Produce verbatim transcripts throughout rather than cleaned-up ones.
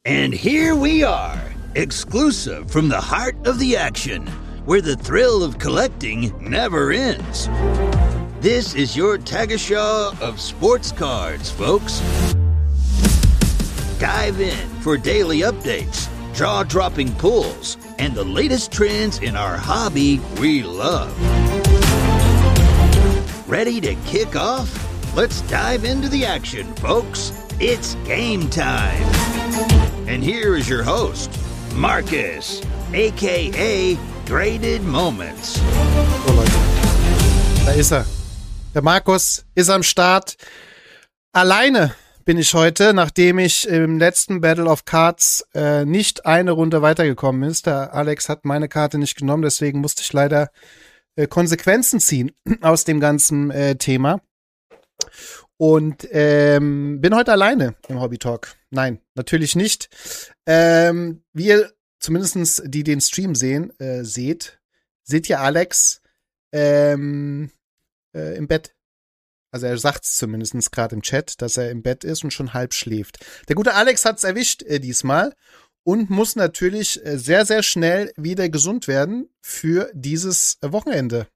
And here we are, exclusive from the heart of the action, where the thrill of collecting never ends. This is your Tagesschau of sports cards, folks. Dive in for daily updates, jaw-dropping pulls, and the latest trends in our hobby we love. Ready to kick off? Let's dive into the action, folks. It's game time. And here is your host, Marcus, a k a. Graded Moments. So, Leute, da ist er. Der Markus ist am Start. Alleine bin ich heute, nachdem ich im letzten Battle of Cards äh, nicht eine Runde weitergekommen ist. Der Alex hat meine Karte nicht genommen, deswegen musste ich leider äh, Konsequenzen ziehen aus dem ganzen äh, Thema. Und ähm, bin heute alleine im Hobby Talk. Nein, natürlich nicht. Ähm, wie ihr zumindest die den Stream sehen, äh, seht, seht ihr Alex ähm, äh, im Bett. Also er sagt es zumindest gerade im Chat, dass er im Bett ist und schon halb schläft. Der gute Alex hat es erwischt äh, diesmal und muss natürlich äh, sehr, sehr schnell wieder gesund werden für dieses äh, Wochenende.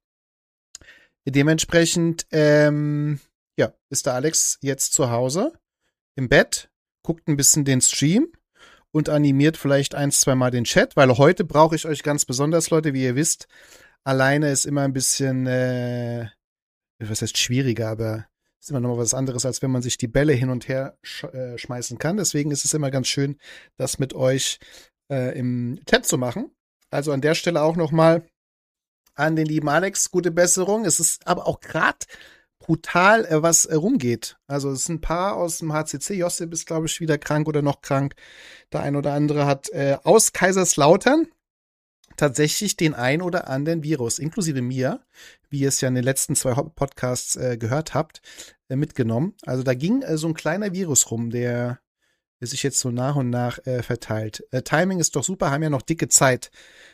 Dementsprechend ähm, ja, ist der Alex jetzt zu Hause im Bett, guckt ein bisschen den Stream und animiert vielleicht ein, zwei Mal den Chat, weil heute brauche ich euch ganz besonders, Leute, wie ihr wisst. Alleine ist immer ein bisschen, äh, was heißt schwieriger, aber ist immer noch mal was anderes, als wenn man sich die Bälle hin und her sch- äh, schmeißen kann. Deswegen ist es immer ganz schön, das mit euch äh, im Chat zu machen. Also an der Stelle auch noch mal an den lieben Alex, gute Besserung. Es ist aber auch gerade brutal, äh, was äh, rumgeht. Also es sind ein paar aus dem H C C. Josip ist, glaube ich, wieder krank oder noch krank. Der ein oder andere hat äh, aus Kaiserslautern tatsächlich den ein oder anderen Virus, inklusive mir, wie ihr es ja in den letzten zwei Podcasts äh, gehört habt, äh, mitgenommen. Also da ging äh, so ein kleiner Virus rum, der, der sich jetzt so nach und nach äh, verteilt. Äh, Timing ist doch super, haben ja noch dicke Zeit.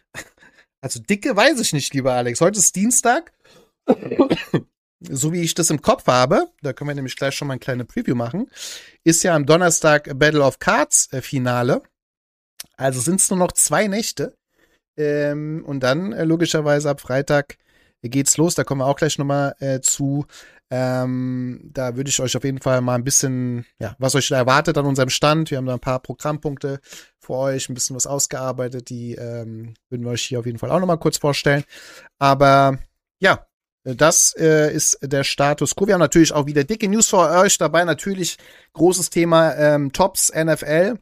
Also dicke weiß ich nicht, lieber Alex. Heute ist Dienstag. So wie ich das im Kopf habe, da können wir nämlich gleich schon mal ein kleines Preview machen, ist ja am Donnerstag Battle of Cards äh, Finale. Also sind es nur noch zwei Nächte. Ähm, und dann äh, logischerweise ab Freitag äh, geht's los. Da kommen wir auch gleich nochmal äh, zu. Ähm, da würde ich euch auf jeden Fall mal ein bisschen, ja, was euch da erwartet an unserem Stand. Wir haben da ein paar Programmpunkte für euch, ein bisschen was ausgearbeitet. Die ähm, würden wir euch hier auf jeden Fall auch nochmal kurz vorstellen. Aber ja, das äh, ist der Status quo. Wir haben natürlich auch wieder dicke News für euch dabei. Natürlich großes Thema ähm, Tops N F L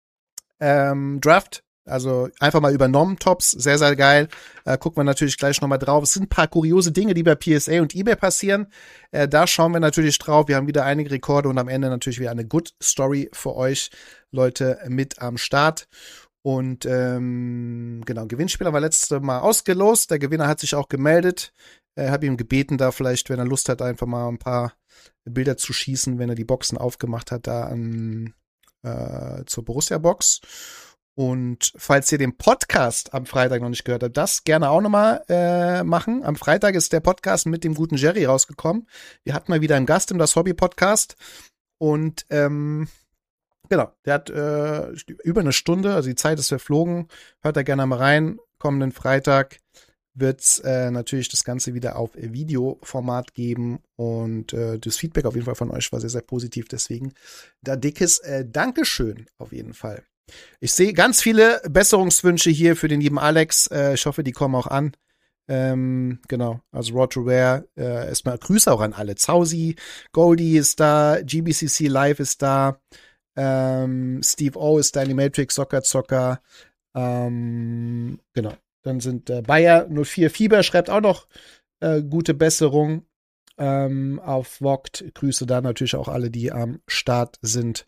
ähm, Draft. Also einfach mal übernommen, Tops. Sehr, sehr geil. Äh, gucken wir natürlich gleich nochmal drauf. Es sind ein paar kuriose Dinge, die bei P S A und eBay passieren. Äh, da schauen wir natürlich drauf. Wir haben wieder einige Rekorde und am Ende natürlich wieder eine Good Story für euch, Leute, mit am Start. Und ähm, genau, Gewinnspieler war letztes Mal ausgelost. Der Gewinner hat sich auch gemeldet. Ich habe ihm gebeten, da vielleicht, wenn er Lust hat, einfach mal ein paar Bilder zu schießen, wenn er die Boxen aufgemacht hat, da an, äh, zur Borussia-Box. Und falls ihr den Podcast am Freitag noch nicht gehört habt, das gerne auch nochmal äh, machen. Am Freitag ist der Podcast mit dem guten Jerry rausgekommen. Wir hatten mal wieder einen Gast im Das Hobby-Podcast. Und ähm, genau, der hat äh, über eine Stunde, also die Zeit ist verflogen. Hört da gerne mal rein. Kommenden Freitag wird's äh, natürlich das Ganze wieder auf Videoformat geben und äh, das Feedback auf jeden Fall von euch war sehr, sehr positiv. Deswegen da dickes äh, Dankeschön auf jeden Fall. Ich sehe ganz viele Besserungswünsche hier für den lieben Alex. Äh, ich hoffe, die kommen auch an. Ähm, genau, also Road to Rare. Äh, erstmal Grüße auch an alle. Zausi, Goldie ist da, G B C C Live ist da, ähm, Steve O ist da, Animatrix, Soccer Zocker. Ähm, genau. Dann sind äh, Bayer null vier Fieber schreibt auch noch äh, gute Besserung ähm, auf Vogt. Grüße da natürlich auch alle, die am Start sind.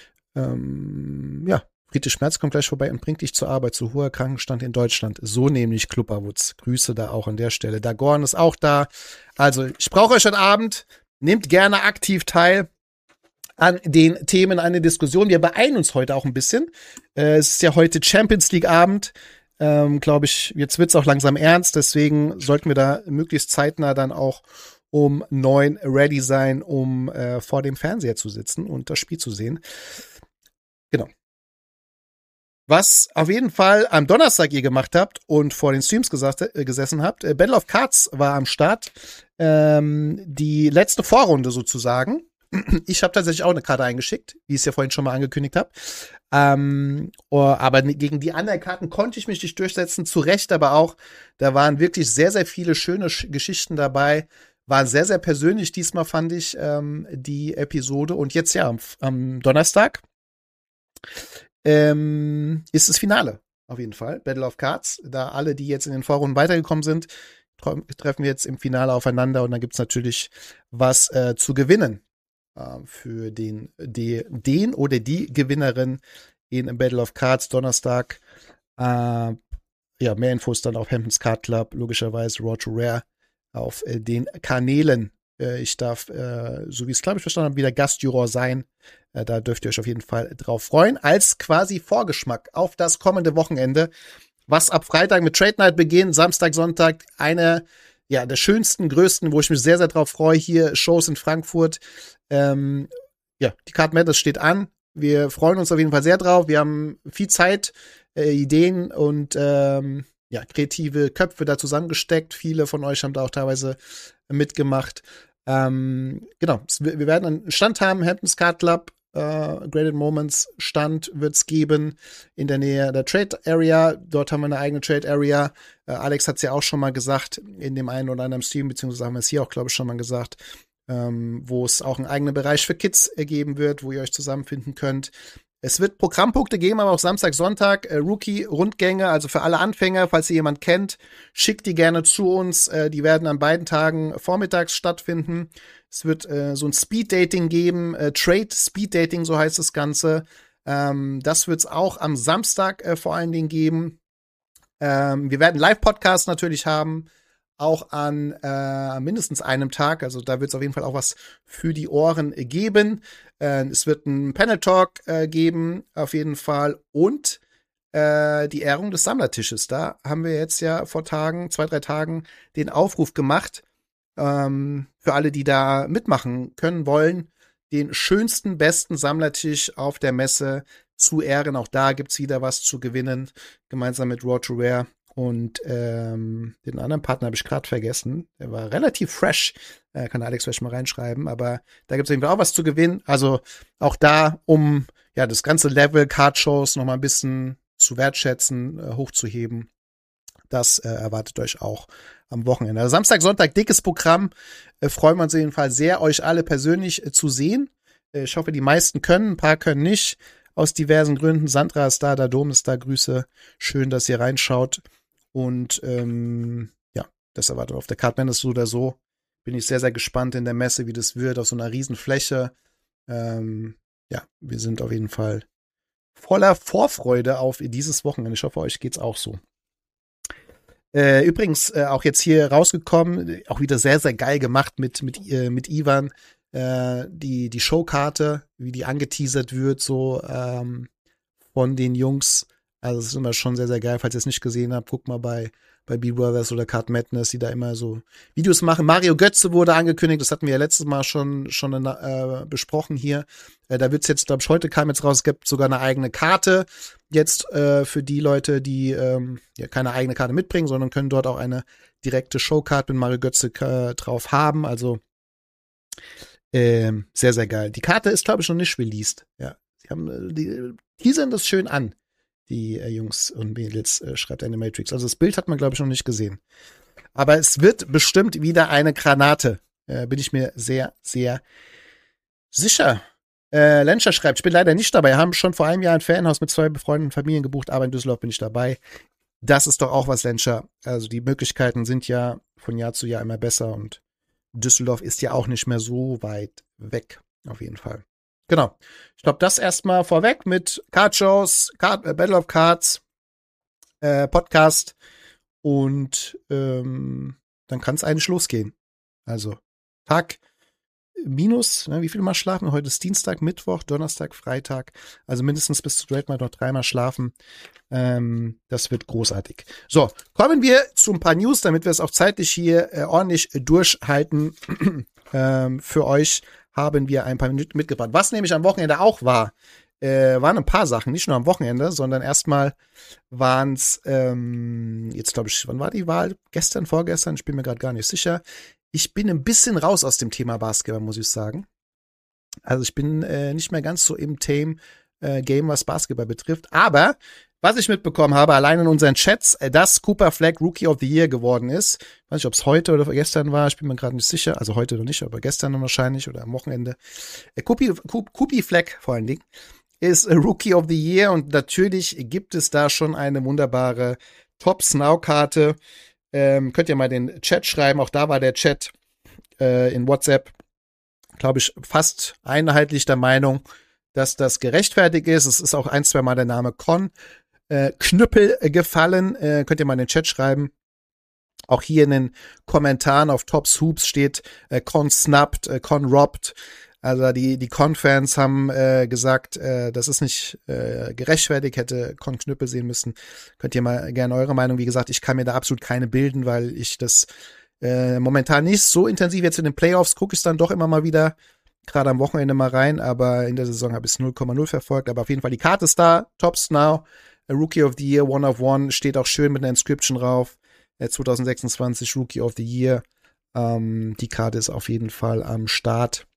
Ähm, ja, Friedrich Schmerz kommt gleich vorbei und bringt dich zur Arbeit zu hoher Krankenstand in Deutschland. So nämlich Klupperwutz. Grüße da auch an der Stelle. Dagorn ist auch da. Also ich brauche euch heute Abend. Nehmt gerne aktiv teil an den Themen, an der Diskussion. Wir beeilen uns heute auch ein bisschen. Äh, es ist ja heute Champions League Abend. Ähm, glaube ich, jetzt wird's auch langsam ernst, deswegen sollten wir da möglichst zeitnah dann auch um neun ready sein, um äh, vor dem Fernseher zu sitzen und das Spiel zu sehen. Genau. Was auf jeden Fall am Donnerstag ihr gemacht habt und vor den Streams gesagt, äh, gesessen habt, äh, Battle of Cards war am Start. Ähm, die letzte Vorrunde sozusagen. Ich habe tatsächlich auch eine Karte eingeschickt, wie ich es ja vorhin schon mal angekündigt habe. Ähm, oh, aber gegen die anderen Karten konnte ich mich nicht durchsetzen, zu Recht aber auch. Da waren wirklich sehr, sehr viele schöne Sch- Geschichten dabei. War sehr, sehr persönlich diesmal, fand ich, ähm, die Episode. Und jetzt ja, am, am Donnerstag ähm, ist das Finale, auf jeden Fall. Battle of Cards. Da alle, die jetzt in den Vorrunden weitergekommen sind, treffen wir jetzt im Finale aufeinander. Und dann gibt's natürlich was äh, zu gewinnen äh, für den, die, den oder die Gewinnerin in Battle of Cards Donnerstag. Äh, ja, mehr Infos dann auf Hamptons Card Club, logischerweise Raw to Rare auf äh, den Kanälen. Äh, ich darf, äh, so wie es glaube ich verstanden habe, wieder Gastjuror sein. Äh, da dürft ihr euch auf jeden Fall drauf freuen. Als quasi Vorgeschmack auf das kommende Wochenende, was ab Freitag mit Trade Night beginnt, Samstag, Sonntag, eine ja der schönsten, größten, wo ich mich sehr, sehr drauf freue, hier Shows in Frankfurt. Ähm, ja, die Card Madness steht an. Wir freuen uns auf jeden Fall sehr drauf. Wir haben viel Zeit, äh, Ideen und ähm, ja, kreative Köpfe da zusammengesteckt. Viele von euch haben da auch teilweise mitgemacht. Ähm, genau, wir werden einen Stand haben, Hamptons Card Club, äh, Graded Moments Stand wird's geben in der Nähe der Trade Area. Dort haben wir eine eigene Trade Area. Äh, Alex hat's ja auch schon mal gesagt in dem einen oder anderen Stream, beziehungsweise haben wir es hier auch, glaube ich, schon mal gesagt, ähm, wo es auch einen eigenen Bereich für Kids geben wird, wo ihr euch zusammenfinden könnt. Es wird Programmpunkte geben, aber auch Samstag, Sonntag, äh, Rookie-Rundgänge, also für alle Anfänger, falls ihr jemand kennt, schickt die gerne zu uns. Äh, die werden an beiden Tagen vormittags stattfinden. Es wird äh, so ein Speed-Dating geben, äh, Trade-Speed-Dating, so heißt das Ganze. Ähm, das wird es auch am Samstag äh, vor allen Dingen geben. Ähm, wir werden Live-Podcasts natürlich haben, auch an äh, mindestens einem Tag. Also da wird es auf jeden Fall auch was für die Ohren äh, geben. Äh, es wird einen Panel-Talk äh, geben, auf jeden Fall. Und äh, die Ehrung des Sammlertisches. Da haben wir jetzt ja vor Tagen, zwei, drei Tagen, den Aufruf gemacht, ähm, für alle, die da mitmachen können wollen, den schönsten, besten Sammlertisch auf der Messe zu ehren. Auch da gibt's wieder was zu gewinnen, gemeinsam mit Raw to Rare. Und ähm, den anderen Partner habe ich gerade vergessen. Der war relativ fresh. Äh, kann Alex vielleicht mal reinschreiben. Aber da gibt es irgendwie auch was zu gewinnen. Also auch da, um ja das ganze Level Card-Shows noch mal ein bisschen zu wertschätzen, äh, hochzuheben. Das äh, erwartet euch auch am Wochenende. Also Samstag, Sonntag, dickes Programm. Äh, freuen wir uns auf jeden Fall sehr, euch alle persönlich äh, zu sehen. Äh, ich hoffe, die meisten können, ein paar können nicht. Aus diversen Gründen. Sandra ist da, der Dom ist da. Grüße. Schön, dass ihr reinschaut. Und ähm, ja, das erwartet auf der Card Madness so oder so. Bin ich sehr, sehr gespannt in der Messe, wie das wird, auf so einer riesen Fläche. Ähm, ja, wir sind auf jeden Fall voller Vorfreude auf dieses Wochenende. Ich hoffe, euch geht's auch so. Äh, übrigens, äh, auch jetzt hier rausgekommen, auch wieder sehr, sehr geil gemacht mit, mit, äh, mit Ivan. Äh, die, die Showkarte, wie die angeteasert wird, so ähm, von den Jungs. Also es ist immer schon sehr, sehr geil. Falls ihr es nicht gesehen habt, guckt mal bei, bei B-Brothers oder Card Madness, die da immer so Videos machen. Mario Götze wurde angekündigt, das hatten wir ja letztes Mal schon, schon äh, besprochen hier. Äh, da wird's jetzt, glaube ich, heute kam jetzt raus, es gibt sogar eine eigene Karte jetzt äh, für die Leute, die ähm, ja keine eigene Karte mitbringen, sondern können dort auch eine direkte Showcard mit Mario Götze äh, drauf haben. Also ähm, sehr, sehr geil. Die Karte ist, glaube ich, noch nicht released. Ja, sie haben, die teasern das schön an. Die äh, Jungs und Mädels, äh, schreibt Animatrix. Also das Bild hat man, glaube ich, noch nicht gesehen. Aber es wird bestimmt wieder eine Granate. Äh, bin ich mir sehr, sehr sicher. Äh, Lenscher schreibt, ich bin leider nicht dabei. Haben schon vor einem Jahr ein Ferienhaus mit zwei befreundeten Familien gebucht, aber in Düsseldorf bin ich dabei. Das ist doch auch was, Lenscher. Also die Möglichkeiten sind ja von Jahr zu Jahr immer besser und Düsseldorf ist ja auch nicht mehr so weit weg. Auf jeden Fall. Genau. Ich glaube, das erstmal vorweg mit Card-Shows, Card, äh, Battle of Cards, äh, Podcast und ähm, dann kann es eigentlich losgehen. Also Tag minus, ne, wie viel mal schlafen? Heute ist Dienstag, Mittwoch, Donnerstag, Freitag. Also mindestens bis zu Trade Night noch dreimal schlafen. Ähm, das wird großartig. So, kommen wir zu ein paar News, damit wir es auch zeitlich hier äh, ordentlich durchhalten. ähm, für euch haben wir ein paar Minuten mitgebracht. Was nämlich am Wochenende auch war, äh, waren ein paar Sachen, nicht nur am Wochenende, sondern erstmal waren es, ähm, jetzt glaube ich, wann war die Wahl? Gestern, vorgestern? Ich bin mir gerade gar nicht sicher. Ich bin ein bisschen raus aus dem Thema Basketball, muss ich sagen. Also ich bin äh, nicht mehr ganz so im Theme äh, Game, was Basketball betrifft. Aber was ich mitbekommen habe, allein in unseren Chats, äh, dass Cooper Flag Rookie of the Year geworden ist. Ich weiß nicht, ob es heute oder gestern war. Ich bin mir gerade nicht sicher. Also heute noch nicht, aber gestern dann wahrscheinlich oder am Wochenende. Äh, Cooper Flag vor allen Dingen ist Rookie of the Year. Und natürlich gibt es da schon eine wunderbare Top-Snow-Karte. Ähm, könnt ihr mal den Chat schreiben. Auch da war der Chat äh, in WhatsApp, glaube ich, fast einheitlich der Meinung, dass das gerechtfertigt ist. Es ist auch ein, zwei Mal der Name Con äh, Knüppel äh, gefallen. Äh, könnt ihr mal in den Chat schreiben. Auch hier in den Kommentaren auf Tops Hoops steht äh, Con snapped, äh, Con robbed. Also die die Con-Fans haben äh, gesagt, äh, das ist nicht äh, gerechtfertigt, hätte Con Knüppel sehen müssen. Könnt ihr mal gerne eure Meinung, wie gesagt, ich kann mir da absolut keine bilden, weil ich das Äh, momentan nicht so intensiv. Jetzt in den Playoffs gucke ich es dann doch immer mal wieder, gerade am Wochenende mal rein, aber in der Saison habe ich es null Komma null verfolgt. Aber auf jeden Fall, die Karte ist da, Tops Now, Rookie of the Year, One of One, steht auch schön mit einer Inscription drauf. Äh, zwanzig sechsundzwanzig Rookie of the Year. Ähm, die Karte ist auf jeden Fall am Start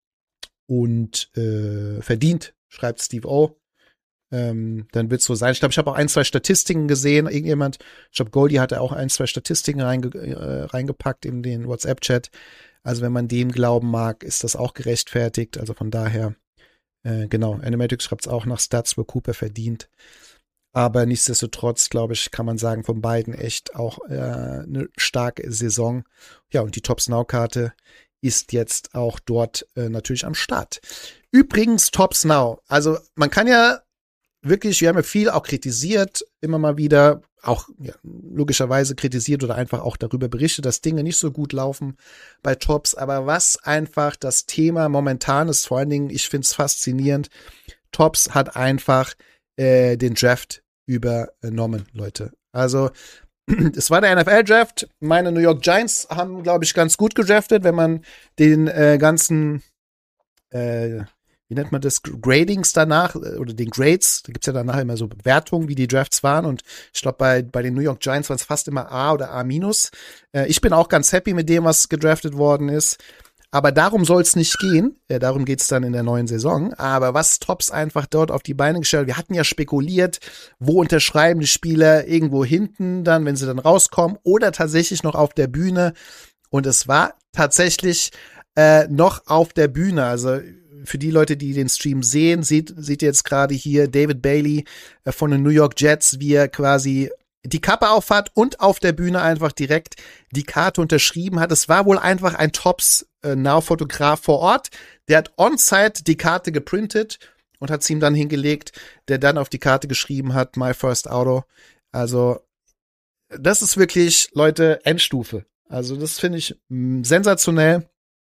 und äh, verdient, schreibt Steve O. Ähm, dann wird es so sein. Ich glaube, ich habe auch ein, zwei Statistiken gesehen. Irgendjemand, ich glaube, Goldie hatte auch ein, zwei Statistiken reinge äh, reingepackt in den WhatsApp-Chat. Also wenn man dem glauben mag, ist das auch gerechtfertigt. Also von daher, äh, genau, Animatrix schreibt es auch nach Stats, wo Cooper verdient. Aber nichtsdestotrotz, glaube ich, kann man sagen, von beiden echt auch äh, eine starke Saison. Ja, und die Tops-Now-Karte ist jetzt auch dort äh, natürlich am Start. Übrigens, Tops Now. Also man kann ja wirklich, wir haben ja viel auch kritisiert, immer mal wieder, auch ja, logischerweise kritisiert oder einfach auch darüber berichtet, dass Dinge nicht so gut laufen bei Tops. Aber was einfach das Thema momentan ist, vor allen Dingen, ich finde es faszinierend, Tops hat einfach äh, den Draft übernommen, Leute. Also es war der N F L-Draft. Meine New York Giants haben, glaube ich, ganz gut gedraftet, wenn man den äh, ganzen äh, wie nennt man das, Gradings danach, oder den Grades, da gibt's ja danach immer so Bewertungen, wie die Drafts waren, und ich glaube, bei bei den New York Giants waren es fast immer A oder A minus. Äh, ich bin auch ganz happy mit dem, was gedraftet worden ist, aber darum soll es nicht gehen, äh, darum geht's dann in der neuen Saison, aber was Tops einfach dort auf die Beine gestellt, wir hatten ja spekuliert, wo unterschreiben die Spieler, irgendwo hinten dann, wenn sie dann rauskommen, oder tatsächlich noch auf der Bühne, und es war tatsächlich äh, noch auf der Bühne, also für die Leute, die den Stream sehen, seht, seht ihr jetzt gerade hier David Bailey äh, von den New York Jets, wie er quasi die Kappe aufhat und auf der Bühne einfach direkt die Karte unterschrieben hat. Es war wohl einfach ein Tops-Now-Fotograf vor Ort. Der hat on-site die Karte geprintet und hat sie ihm dann hingelegt, der dann auf die Karte geschrieben hat, My First Auto. Also das ist wirklich, Leute, Endstufe. Also das finde ich mh, sensationell.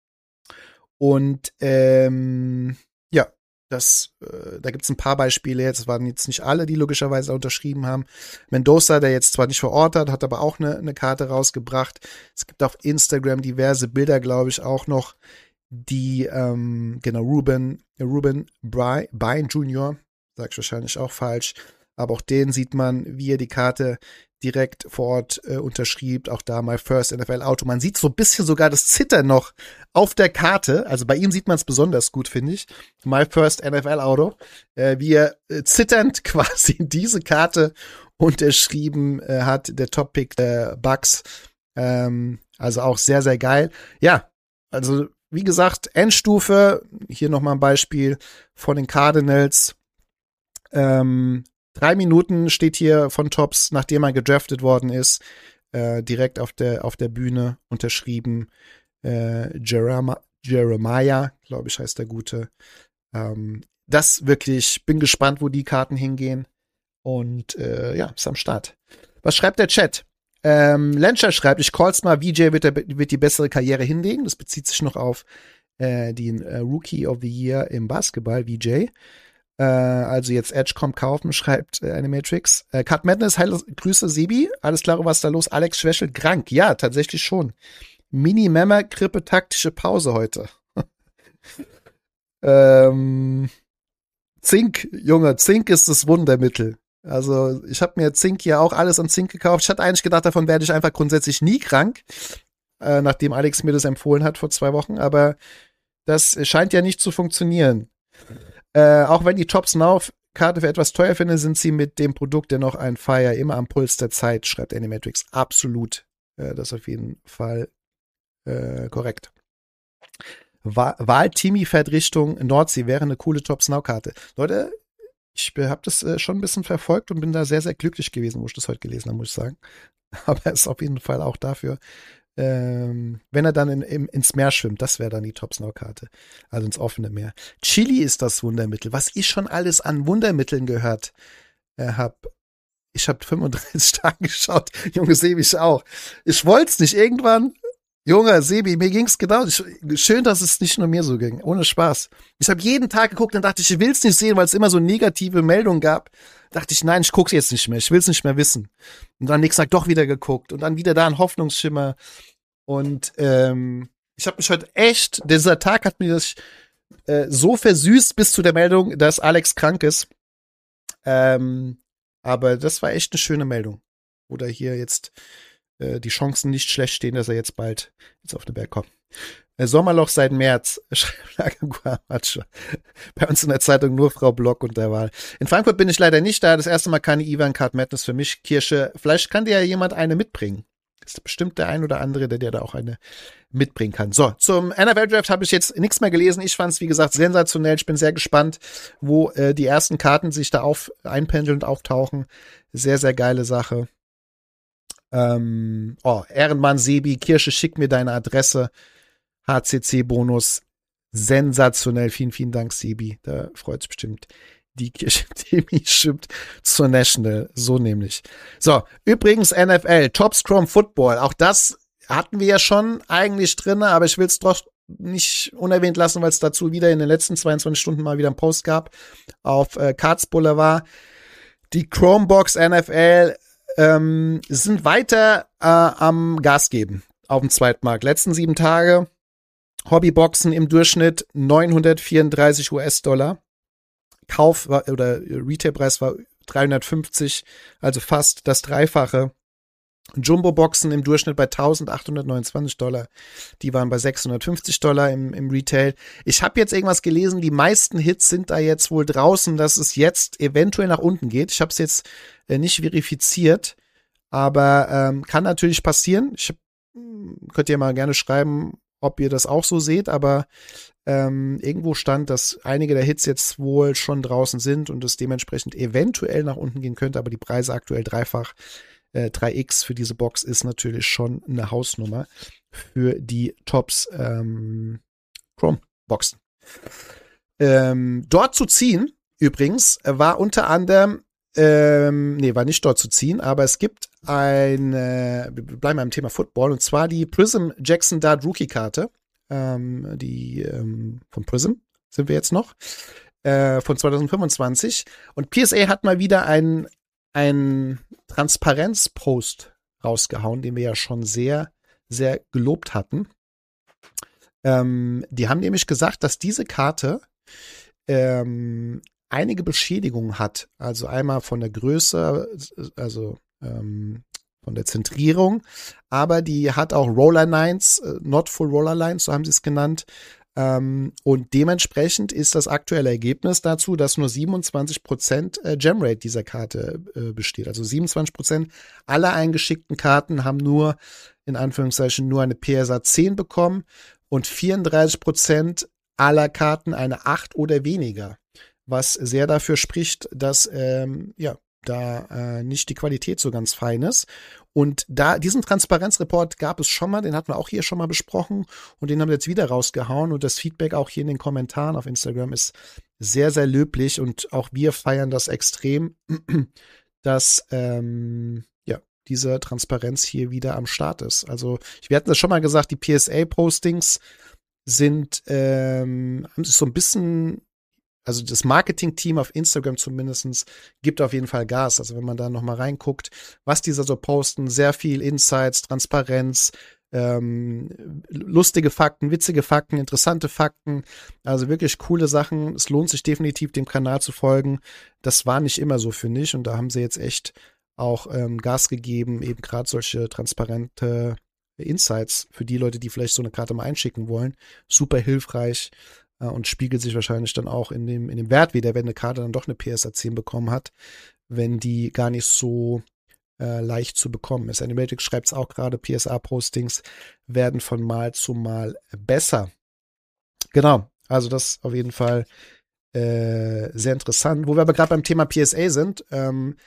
Und ähm, ja, das, äh, da gibt's ein paar Beispiele jetzt. Es waren jetzt nicht alle, die logischerweise unterschrieben haben. Mendoza, der jetzt zwar nicht vor Ort hat, hat aber auch eine, eine Karte rausgebracht. Es gibt auf Instagram diverse Bilder, glaube ich, auch noch, die, ähm, genau, Ruben, Ruben Byrne Junior, sag ich wahrscheinlich auch falsch, aber auch den sieht man, wie er die Karte direkt vor Ort äh, unterschrieb, auch da My First N F L Auto. Man sieht so ein bisschen sogar das Zittern noch auf der Karte, also bei ihm sieht man es besonders gut, finde ich. My First N F L Auto, äh, wie er äh, zitternd quasi diese Karte unterschrieben äh, hat, der Top-Pick der Bucks. Ähm, also auch sehr, sehr geil. Ja, also wie gesagt, Endstufe, hier nochmal ein Beispiel von den Cardinals. Ähm, Drei Minuten steht hier von Tops, nachdem er gedraftet worden ist, äh, direkt auf der auf der Bühne unterschrieben. Äh, Jeremiah, Jeremiah glaube ich, heißt der Gute. Ähm, das wirklich, bin gespannt, wo die Karten hingehen. Und äh, ja, ist am Start. Was schreibt der Chat? Ähm, Lenscher schreibt, ich call's mal, V J wird, der, wird die bessere Karriere hinlegen. Das bezieht sich noch auf äh, den äh, Rookie of the Year im Basketball, V J. Äh, also jetzt Edgecom kaufen, schreibt äh, Animatrix. Äh, Cut Madness, heil, Grüße Sebi. Alles klar, was ist da los? Alex Schwächel, krank. Ja, tatsächlich schon. Mini-Memmer, Krippe, taktische Pause heute. ähm, Zink, Junge, Zink ist das Wundermittel. Also ich habe mir Zink ja auch alles an Zink gekauft. Ich hatte eigentlich gedacht, davon werde ich einfach grundsätzlich nie krank, äh, nachdem Alex mir das empfohlen hat vor zwei Wochen. Aber das scheint ja nicht zu funktionieren. Äh, auch wenn die Tops Now-Karte für etwas teuer finde, sind sie mit dem Produkt dennoch ein Fire, immer am Puls der Zeit, schreibt Animatrix. Absolut. Äh, das ist auf jeden Fall äh, korrekt. Wahl-Timi fährt Richtung Nordsee, wäre eine coole Tops Now-Karte. Leute, ich habe das äh, schon ein bisschen verfolgt und bin da sehr, sehr glücklich gewesen, wo ich das heute gelesen habe, muss ich sagen. Aber es ist auf jeden Fall auch dafür, ähm, wenn er dann in, in, ins Meer schwimmt, das wäre dann die Tops Now-Karte. Also ins offene Meer. Chili ist das Wundermittel. Was ich schon alles an Wundermitteln gehört äh, habe. Ich habe fünfunddreißig Tage geschaut. Junge, Sebi, ich auch. Ich wollte es nicht. Irgendwann, Junge, Sebi, mir ging's genau. Ich, schön, dass es nicht nur mir so ging. Ohne Spaß. Ich habe jeden Tag geguckt und dachte, ich will's nicht sehen, weil es immer so negative Meldungen gab. Dachte ich, nein, ich guck's jetzt nicht mehr. Ich will's nicht mehr wissen. Und dann nächsten Tag doch wieder geguckt. Und dann wieder da ein Hoffnungsschimmer. Und ähm, ich habe mich heute echt, dieser Tag hat mir das äh, so versüßt bis zu der Meldung, dass Alex krank ist. Ähm, aber das war echt eine schöne Meldung. Oder hier jetzt äh, die Chancen nicht schlecht stehen, dass er jetzt bald jetzt auf den Berg kommt. Äh, Sommerloch seit März. Bei uns in der Zeitung nur Frau Block und der Wahl. In Frankfurt bin ich leider nicht da. Das erste Mal keine Ivan Card Madness für mich. Kirsche, vielleicht kann dir ja jemand eine mitbringen. Ist bestimmt der ein oder andere, der dir da auch eine mitbringen kann. So, zum N F L-Draft habe ich jetzt nichts mehr gelesen. Ich fand es, wie gesagt, sensationell. Ich bin sehr gespannt, wo äh, die ersten Karten sich da auf einpendeln und auftauchen. Sehr, sehr geile Sache. Ähm, oh, Ehrenmann Sebi, Kirsche, schick mir deine Adresse. H C C-Bonus. Sensationell. Vielen, vielen Dank, Sebi. Da freut sich bestimmt die Kirche, die mich stimmt, zur National. So nämlich. So, übrigens N F L, Top Scrum Football. Auch das hatten wir ja schon eigentlich drin, aber ich will es doch nicht unerwähnt lassen, weil es dazu wieder in den letzten zweiundzwanzig Stunden mal wieder einen Post gab auf äh, Cards Boulevard. Die Chromebox N F L ähm, sind weiter äh, am Gas geben auf dem Zweitmarkt. Letzten sieben Tage Hobbyboxen im Durchschnitt neunhundertvierunddreißig US-Dollar. Kauf war, oder Retailpreis war dreihundertfünfzig, also fast das Dreifache. Jumbo-Boxen im Durchschnitt bei eintausendachthundertneunundzwanzig Dollar. Die waren bei sechshundertfünfzig Dollar im, im Retail. Ich habe jetzt irgendwas gelesen, die meisten Hits sind da jetzt wohl draußen, dass es jetzt eventuell nach unten geht. Ich habe es jetzt äh, nicht verifiziert, aber ähm, kann natürlich passieren. Ich hab, könnt ihr mal gerne schreiben, ob ihr das auch so seht, aber ähm, irgendwo stand, dass einige der Hits jetzt wohl schon draußen sind und es dementsprechend eventuell nach unten gehen könnte, aber die Preise aktuell dreifach. Äh, drei X für diese Box ist natürlich schon eine Hausnummer für die Tops ähm, Chrome-Boxen. Ähm, dort zu ziehen, übrigens, war unter anderem, ähm, nee, war nicht dort zu ziehen, aber es gibt eine, wir bleiben beim Thema Football, und zwar die Prism Jackson Dart Rookie-Karte, ähm, die ähm, von Prism sind wir jetzt noch, äh, von zwanzig fünfundzwanzig. Und P S A hat mal wieder einen ein Transparenz-Post rausgehauen, den wir ja schon sehr, sehr gelobt hatten. Ähm, die haben nämlich gesagt, dass diese Karte ähm, einige Beschädigungen hat. Also einmal von der Größe, also ähm, von der Zentrierung, aber die hat auch Roller Lines, äh, not full Roller Lines, so haben sie es genannt. Ähm, und dementsprechend ist das aktuelle Ergebnis dazu, dass nur siebenundzwanzig Prozent äh, Gemrate dieser Karte äh, besteht. Also siebenundzwanzig Prozent aller eingeschickten Karten haben nur, in Anführungszeichen, nur eine P S A zehn bekommen und vierunddreißig Prozent aller Karten eine acht oder weniger. Was sehr dafür spricht, dass ähm, ja da äh, nicht die Qualität so ganz fein ist. Und da diesen Transparenzreport gab es schon mal, den hatten wir auch hier schon mal besprochen und den haben wir jetzt wieder rausgehauen und das Feedback auch hier in den Kommentaren auf Instagram ist sehr, sehr löblich und auch wir feiern das extrem, dass ähm, ja diese Transparenz hier wieder am Start ist. Also wir hatten das schon mal gesagt, die P S A-Postings sind, ähm, haben sich so ein bisschen, also das Marketing-Team auf Instagram zumindestens gibt auf jeden Fall Gas. Also wenn man da noch mal reinguckt, was die so posten, sehr viel Insights, Transparenz, ähm, lustige Fakten, witzige Fakten, interessante Fakten, also wirklich coole Sachen. Es lohnt sich definitiv, dem Kanal zu folgen. Das war nicht immer so, finde ich, und da haben sie jetzt echt auch ähm, Gas gegeben, eben gerade solche transparente Insights für die Leute, die vielleicht so eine Karte mal einschicken wollen. Super hilfreich äh, und spiegelt sich wahrscheinlich dann auch in dem, in dem Wert wieder, wenn eine Karte dann doch eine P S A zehn bekommen hat, wenn die gar nicht so äh, leicht zu bekommen ist. Animatrix schreibt es auch gerade, P S A-Postings werden von Mal zu Mal besser. Genau, also das auf jeden Fall äh, sehr interessant. Wo wir aber gerade beim Thema P S A sind, ähm,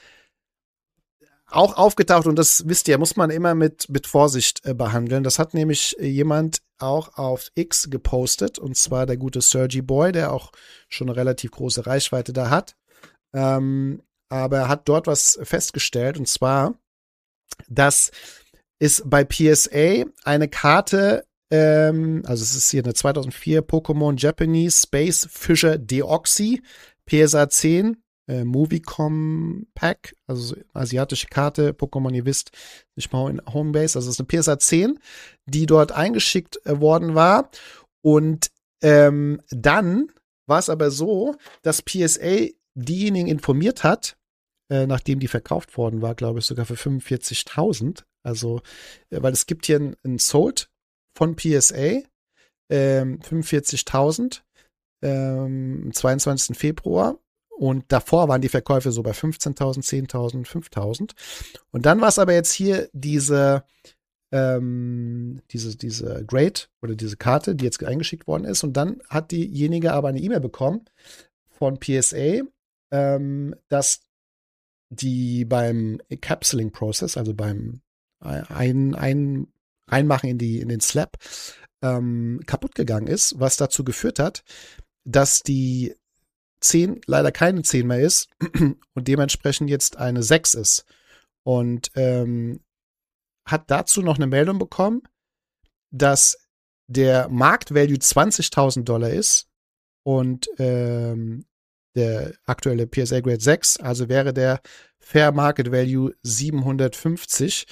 auch aufgetaucht, und das wisst ihr, muss man immer mit, mit Vorsicht äh, behandeln. Das hat nämlich jemand auch auf X gepostet, und zwar der gute Sergi Boy, der auch schon eine relativ große Reichweite da hat. Ähm, aber er hat dort was festgestellt, und zwar, dass es bei P S A eine Karte, ähm, also es ist hier eine zweitausendvier Pokémon Japanese Space Fisher Deoxy, P S A zehn, äh, Movicom Pack, also asiatische Karte, Pokémon, ihr wisst, nicht mal in Homebase, also es ist eine P S A zehn, die dort eingeschickt äh, worden war, und ähm, dann war es aber so, dass P S A diejenigen informiert hat, äh, nachdem die verkauft worden war, glaube ich sogar für fünfundvierzigtausend, also, äh, weil es gibt hier ein, ein Sold von P S A, ähm, fünfundvierzigtausend, ähm, am zweiundzwanzigsten Februar, und davor waren die Verkäufe so bei fünfzehntausend, zehntausend, fünftausend. Und dann war es aber jetzt hier diese, ähm, diese, diese Grade oder diese Karte, die jetzt eingeschickt worden ist. Und dann hat diejenige aber eine E-Mail bekommen von P S A, ähm, dass die beim Encapsuling-Process, also beim ein, ein, Reinmachen in, die, in den Slab, ähm, kaputt gegangen ist, was dazu geführt hat, dass die zehn leider keine zehn mehr ist und dementsprechend jetzt eine sechs ist. Und ähm, hat dazu noch eine Meldung bekommen, dass der Marktvalue zwanzigtausend Dollar ist und ähm, der aktuelle P S A Grade sechs, also wäre der Fair Market Value siebenhundertfünfzig,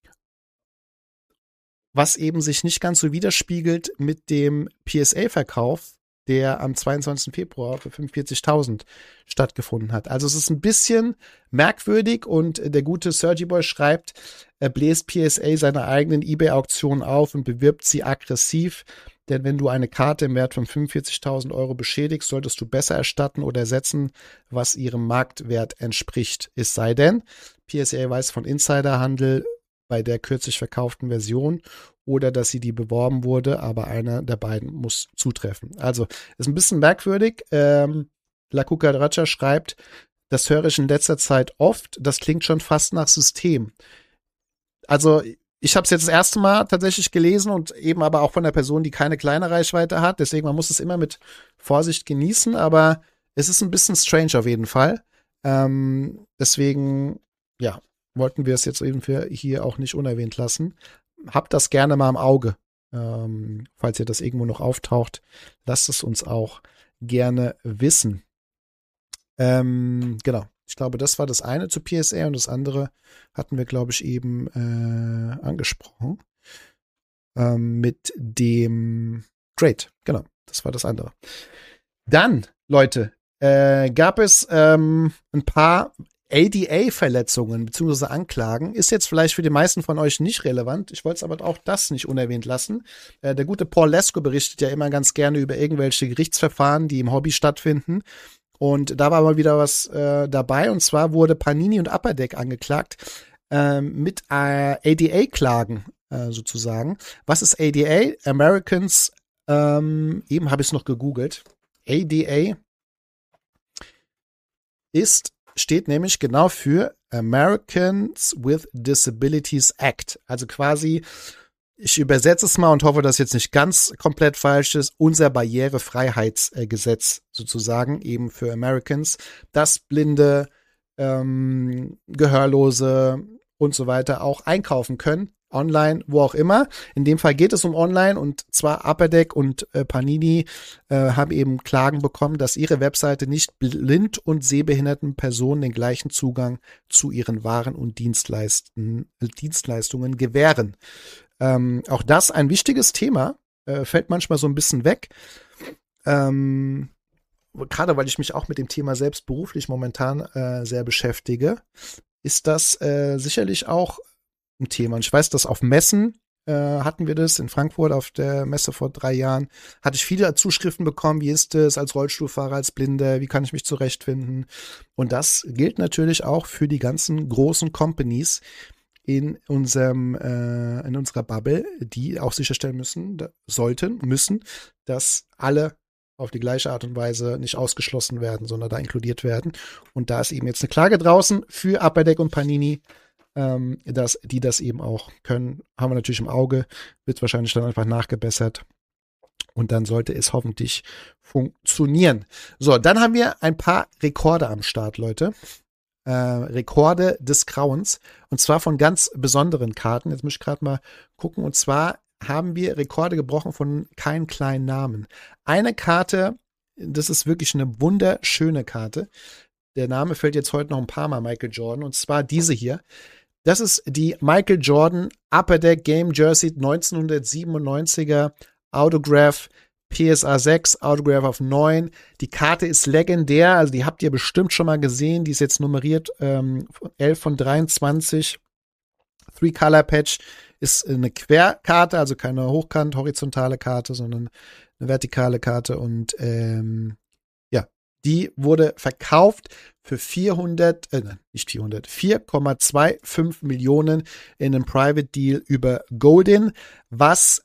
was eben sich nicht ganz so widerspiegelt mit dem P S A-Verkauf, der am zweiundzwanzigsten Februar für fünfundvierzigtausend stattgefunden hat. Also es ist ein bisschen merkwürdig, und der gute Sergi Boy schreibt, er bläst P S A seine eigenen eBay-Auktionen auf und bewirbt sie aggressiv, denn wenn du eine Karte im Wert von fünfundvierzigtausend Euro beschädigst, solltest du besser erstatten oder ersetzen, was ihrem Marktwert entspricht. Es sei denn, P S A weiß von Insiderhandel bei der kürzlich verkauften Version oder dass sie die beworben wurde, aber einer der beiden muss zutreffen. Also, ist ein bisschen merkwürdig. Ähm, La Cucaracha schreibt, das höre ich in letzter Zeit oft, das klingt schon fast nach System. Also, ich habe es jetzt das erste Mal tatsächlich gelesen und eben aber auch von einer Person, die keine kleine Reichweite hat. Deswegen, man muss es immer mit Vorsicht genießen, aber es ist ein bisschen strange auf jeden Fall. Ähm, deswegen, ja, wollten wir es jetzt eben für hier auch nicht unerwähnt lassen. Habt das gerne mal im Auge. Ähm, falls ihr das irgendwo noch auftaucht, lasst es uns auch gerne wissen. Ähm, genau. Ich glaube, das war das eine zu P S A, und das andere hatten wir, glaube ich, eben äh, angesprochen. Ähm, mit dem Trade. Genau, das war das andere. Dann, Leute, äh, gab es ähm, ein paar A D A-Verletzungen bzw. Anklagen. Ist jetzt vielleicht für die meisten von euch nicht relevant. Ich wollte es aber auch das nicht unerwähnt lassen. Äh, der gute Paul Lesko berichtet ja immer ganz gerne über irgendwelche Gerichtsverfahren, die im Hobby stattfinden. Und da war mal wieder was äh, dabei. Und zwar wurde Panini und Upper Deck angeklagt äh, mit äh, A D A-Klagen äh, sozusagen. Was ist A D A? Americans, ähm, eben habe ich es noch gegoogelt. A D A ist steht nämlich genau für Americans with Disabilities Act. Also quasi, ich übersetze es mal und hoffe, dass jetzt nicht ganz komplett falsch ist, unser Barrierefreiheitsgesetz sozusagen, eben für Americans, dass Blinde, ähm, Gehörlose und so weiter auch einkaufen können online, wo auch immer. In dem Fall geht es um online und zwar Upper Deck und äh, Panini äh, haben eben Klagen bekommen, dass ihre Webseite nicht blind und sehbehinderten Personen den gleichen Zugang zu ihren Waren und Dienstleisten, äh, Dienstleistungen gewähren. Ähm, auch das ein wichtiges Thema, äh, fällt manchmal so ein bisschen weg. Ähm, gerade weil ich mich auch mit dem Thema selbst beruflich momentan äh, sehr beschäftige, ist das äh, sicherlich auch ein Thema. Und ich weiß, dass auf Messen äh, hatten wir das in Frankfurt auf der Messe vor drei Jahren, hatte ich viele Zuschriften bekommen, wie ist es als Rollstuhlfahrer, als Blinder, wie kann ich mich zurechtfinden? Und das gilt natürlich auch für die ganzen großen Companies in unserem äh, in unserer Bubble, die auch sicherstellen müssen, da, sollten, müssen, dass alle auf die gleiche Art und Weise nicht ausgeschlossen werden, sondern da inkludiert werden. Und da ist eben jetzt eine Klage draußen für Upper Deck und Panini, Ähm, dass die das eben auch können, haben wir natürlich im Auge, wird wahrscheinlich dann einfach nachgebessert und dann sollte es hoffentlich funktionieren. So, dann haben wir ein paar Rekorde am Start, Leute. Äh, Rekorde des Grauens und zwar von ganz besonderen Karten. Jetzt muss ich gerade mal gucken und zwar haben wir Rekorde gebrochen von keinen kleinen Namen. Eine Karte, das ist wirklich eine wunderschöne Karte. Der Name fällt jetzt heute noch ein paar Mal, Michael Jordan, und zwar diese hier. Das ist die Michael Jordan Upper Deck Game Jersey neunzehnhundertsiebenundneunziger Autograph P S A sechs, Autograph auf neun. Die Karte ist legendär, also die habt ihr bestimmt schon mal gesehen. Die ist jetzt nummeriert ähm, elf von dreiundzwanzig. Three-Color-Patch ist eine Querkarte, also keine hochkant, horizontale Karte, sondern eine vertikale Karte und ähm, ja, die wurde verkauft für vierhundert, äh, nicht vierhundert, vier Komma fünfundzwanzig Millionen in einem Private Deal über Goldin, was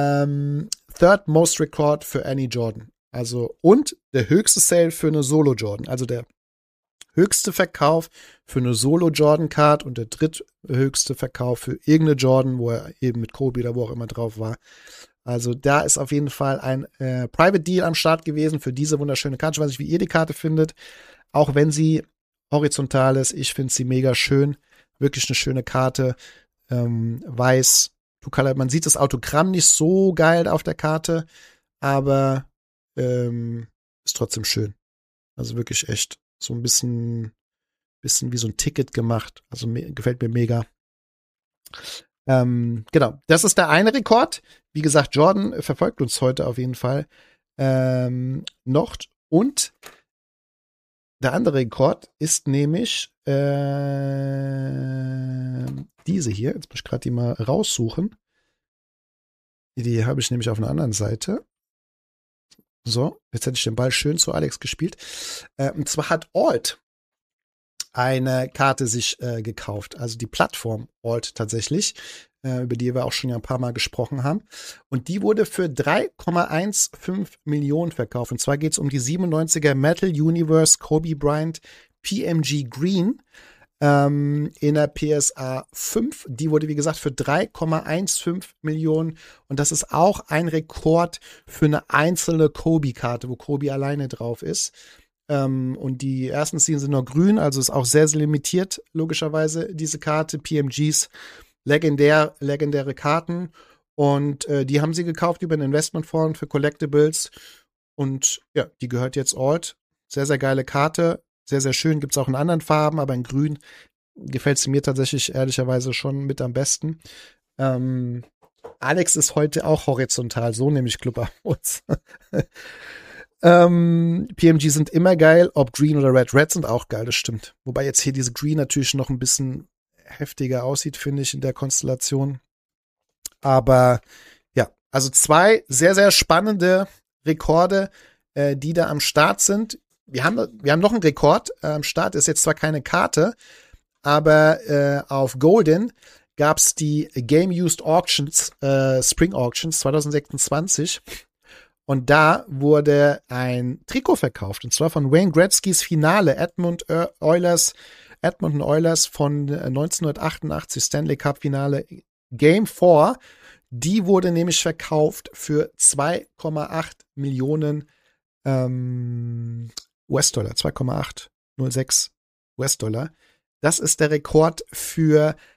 ähm, Third Most Record für Any Jordan. Also, und der höchste Sale für eine Solo Jordan. Also der höchste Verkauf für eine Solo Jordan Card und der dritthöchste Verkauf für irgendeine Jordan, wo er eben mit Kobe oder wo auch immer drauf war. Also da ist auf jeden Fall ein äh, Private Deal am Start gewesen für diese wunderschöne Karte. Ich weiß nicht, wie ihr die Karte findet. Auch wenn sie horizontal ist, ich finde sie mega schön. Wirklich eine schöne Karte. Ähm, weiß. Man sieht das Autogramm nicht so geil auf der Karte, aber ähm, ist trotzdem schön. Also wirklich echt so ein bisschen, bisschen wie so ein Ticket gemacht. Also me- gefällt mir mega. Ähm, genau, das ist der eine Rekord. Wie gesagt, Jordan verfolgt uns heute auf jeden Fall ähm, noch. Und der andere Rekord ist nämlich äh, diese hier. Jetzt muss ich gerade die mal raussuchen. Die habe ich nämlich auf einer anderen Seite. So, jetzt hätte ich den Ball schön zu Alex gespielt. Äh, und zwar hat Alt eine Karte sich äh, gekauft, also die Plattform Alt tatsächlich, äh, über die wir auch schon ja ein paar Mal gesprochen haben. Und die wurde für drei Komma fünfzehn Millionen verkauft. Und zwar geht es um die siebenundneunziger Metal Universe Kobe Bryant P M G Green ähm, in der P S A fünf. Die wurde, wie gesagt, für drei Komma fünfzehn Millionen. Und das ist auch ein Rekord für eine einzelne Kobe-Karte, wo Kobe alleine drauf ist. Ähm, und die ersten Szenen sind noch grün, also ist auch sehr, sehr limitiert, logischerweise, diese Karte. P M Gs, legendär, legendäre Karten. Und äh, die haben sie gekauft über einen Investmentfonds für Collectibles. Und ja, die gehört jetzt Alt. Sehr, sehr geile Karte. Sehr, sehr schön. Gibt es auch in anderen Farben, aber in grün gefällt sie mir tatsächlich ehrlicherweise schon mit am besten. Ähm, Alex ist heute auch horizontal, so nämlich Clubhouse. Ähm, P M G sind immer geil, ob Green oder Red. Red sind auch geil, das stimmt. Wobei jetzt hier diese Green natürlich noch ein bisschen heftiger aussieht, finde ich, in der Konstellation. Aber ja, also zwei sehr, sehr spannende Rekorde, äh, die da am Start sind. Wir haben, wir haben noch einen Rekord äh, am Start, ist jetzt zwar keine Karte, aber äh, auf Goldin gab es die Game Used Auctions, äh, Spring Auctions zwanzig sechsundzwanzig. Und da wurde ein Trikot verkauft, und zwar von Wayne Gretzkys Finale, Edmund Oilers, Edmonton Oilers von neunzehnhundertachtundachtzig Stanley Cup Finale Game vier. Die wurde nämlich verkauft für zwei Komma acht Millionen ähm, U S-Dollar, zwei Komma acht null sechs U S-Dollar. Das ist der Rekord für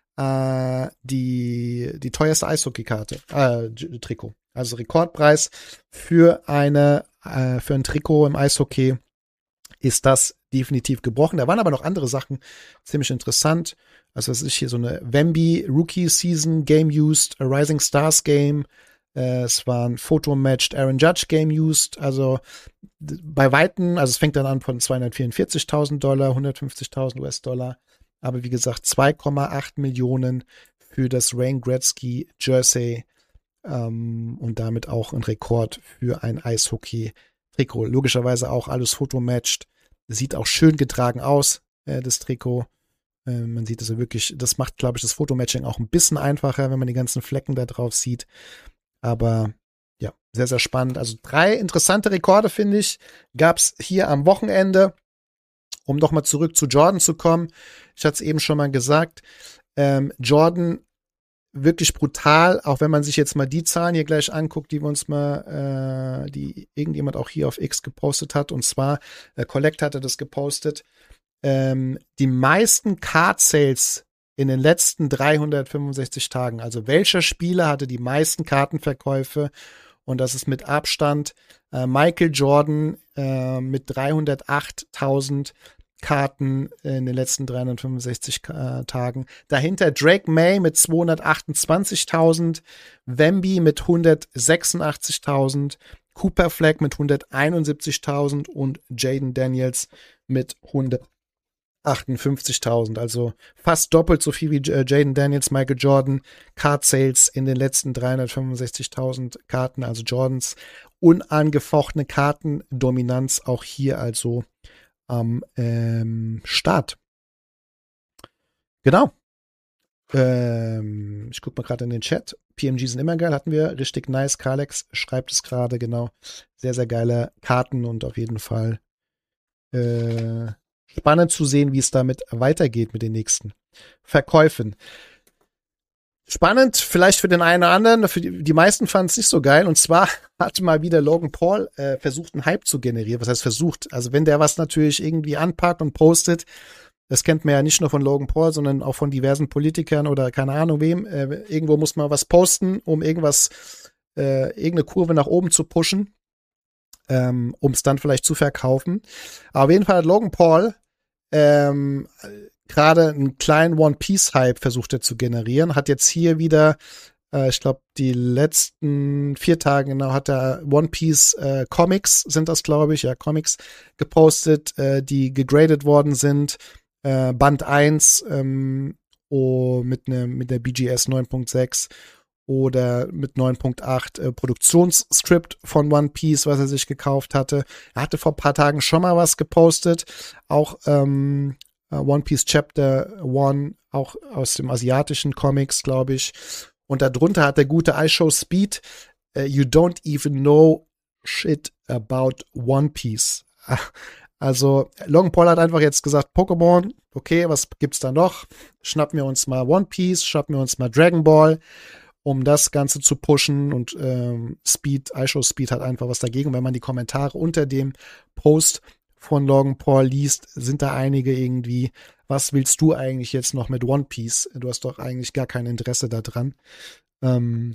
äh, die, die teuerste Eishockey-Karte, äh, Trikot. Also Rekordpreis für eine, äh, für ein Trikot im Eishockey ist das definitiv gebrochen. Da waren aber noch andere Sachen ziemlich interessant. Also es ist hier so eine Wemby Rookie Season Game Used, a Rising Stars Game. Äh, es war ein Photo-Matched Aaron Judge Game Used. Also bei Weitem, also es fängt dann an von zweihundertvierundvierzigtausend Dollar, hundertfünfzigtausend U S-Dollar. Aber wie gesagt, zwei Komma acht Millionen für das Wayne Gretzky Jersey. Ähm, und damit auch ein Rekord für ein Eishockey-Trikot. Logischerweise auch alles Photo-matched. Sieht auch schön getragen aus, äh, das Trikot. Äh, man sieht also wirklich, das macht, glaube ich, das Fotomatching auch ein bisschen einfacher, wenn man die ganzen Flecken da drauf sieht. Aber ja, sehr, sehr spannend. Also drei interessante Rekorde, finde ich, gab es hier am Wochenende. Um doch mal zurück zu Jordan zu kommen. Ich hatte es eben schon mal gesagt. Ähm, Jordan wirklich brutal, auch wenn man sich jetzt mal die Zahlen hier gleich anguckt, die wir uns mal, äh, die irgendjemand auch hier auf X gepostet hat. Und zwar, äh, Collect hatte das gepostet. Ähm, die meisten Card-Sales in den letzten dreihundertfünfundsechzig Tagen. Also welcher Spieler hatte die meisten Kartenverkäufe? Und das ist mit Abstand äh, Michael Jordan äh, mit dreihundertachttausend Karten in den letzten dreihundertfünfundsechzig äh, Tagen. Dahinter Drake May mit zweihundertachtundzwanzigtausend, Wemby mit hundertsechsundachtzigtausend, Cooper Flag mit hunderteinundsiebzigtausend und Jaden Daniels mit hundertachtundfünfzigtausend. Also fast doppelt so viel wie äh, Jaden Daniels, Michael Jordan, Card Sales in den letzten dreihundertfünfundsechzigtausend Karten, also Jordans unangefochtene Kartendominanz auch hier also am ähm, Start. Genau. Ähm, ich gucke mal gerade in den Chat. P M G sind immer geil, hatten wir. Richtig nice. Kalex schreibt es gerade, genau. Sehr, sehr geile Karten und auf jeden Fall äh, spannend zu sehen, wie es damit weitergeht mit den nächsten Verkäufen. Spannend, vielleicht für den einen oder anderen, für die, die meisten fanden es nicht so geil. Und zwar hat mal wieder Logan Paul äh, versucht, einen Hype zu generieren. Was heißt versucht? Also wenn der was natürlich irgendwie anpackt und postet, das kennt man ja nicht nur von Logan Paul, sondern auch von diversen Politikern oder keine Ahnung wem. Äh, irgendwo muss man was posten, um irgendwas, äh, irgendeine Kurve nach oben zu pushen, ähm, um es dann vielleicht zu verkaufen. Aber auf jeden Fall hat Logan Paul ähm, gerade einen kleinen One-Piece-Hype versucht er zu generieren, hat jetzt hier wieder, äh, ich glaube, die letzten vier Tage genau, hat er One-Piece äh, Comics, sind das, glaube ich, ja, Comics gepostet, äh, die gegradet worden sind, äh, Band eins ähm, oh, mit, ne, mit der B G S neun Punkt sechs oder mit neun Punkt acht äh, Produktionsskript von One Piece, was er sich gekauft hatte. Er hatte vor ein paar Tagen schon mal was gepostet, auch ähm, One Piece Chapter One, auch aus dem asiatischen Comics, glaube ich. Und darunter hat der gute iShow Speed, uh, you don't even know shit about One Piece. Also Logan Paul hat einfach jetzt gesagt, Pokémon, okay, was gibt's da noch? Schnappen wir uns mal One Piece, schnappen wir uns mal Dragon Ball, um das Ganze zu pushen. Und ähm, Speed, iShow Speed hat einfach was dagegen. Wenn man die Kommentare unter dem Post von Logan Paul liest, sind da einige irgendwie, was willst du eigentlich jetzt noch mit One Piece? Du hast doch eigentlich gar kein Interesse daran. Ähm,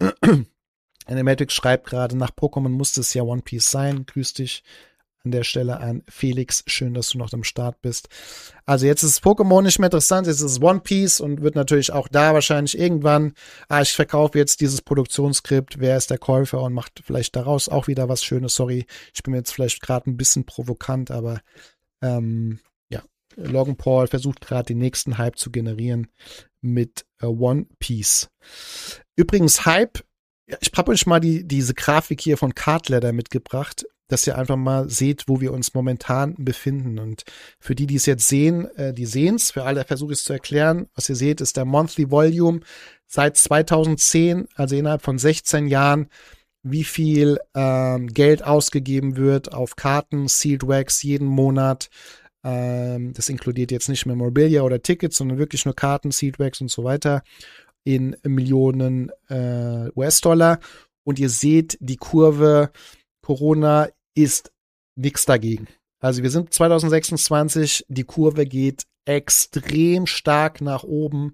Animatrix schreibt gerade, nach Pokémon musste es ja One Piece sein. Grüß dich an der Stelle an Felix. Schön, dass du noch am Start bist. Also jetzt ist Pokémon nicht mehr interessant, jetzt ist es One Piece und wird natürlich auch da wahrscheinlich irgendwann, ah, ich verkaufe jetzt dieses Produktionsskript, wer ist der Käufer und macht vielleicht daraus auch wieder was Schönes. Sorry, ich bin jetzt vielleicht gerade ein bisschen provokant, aber ähm, ja, Logan Paul versucht gerade den nächsten Hype zu generieren mit äh, One Piece. Übrigens Hype, ich habe euch mal die, diese Grafik hier von Cardladder mitgebracht, dass ihr einfach mal seht, wo wir uns momentan befinden. Und für die, die es jetzt sehen, äh, die sehen es. Für alle versuche ich es zu erklären. Was ihr seht, ist der Monthly Volume seit zweitausendzehn, also innerhalb von sechzehn Jahren, wie viel ähm, Geld ausgegeben wird auf Karten, Sealed Wax jeden Monat. Ähm, das inkludiert jetzt nicht Memorabilia oder Tickets, sondern wirklich nur Karten, Sealed Wax und so weiter in Millionen äh, U S-Dollar. Und ihr seht die Kurve, Corona ist nichts dagegen. Also wir sind zwanzig sechsundzwanzig, die Kurve geht extrem stark nach oben.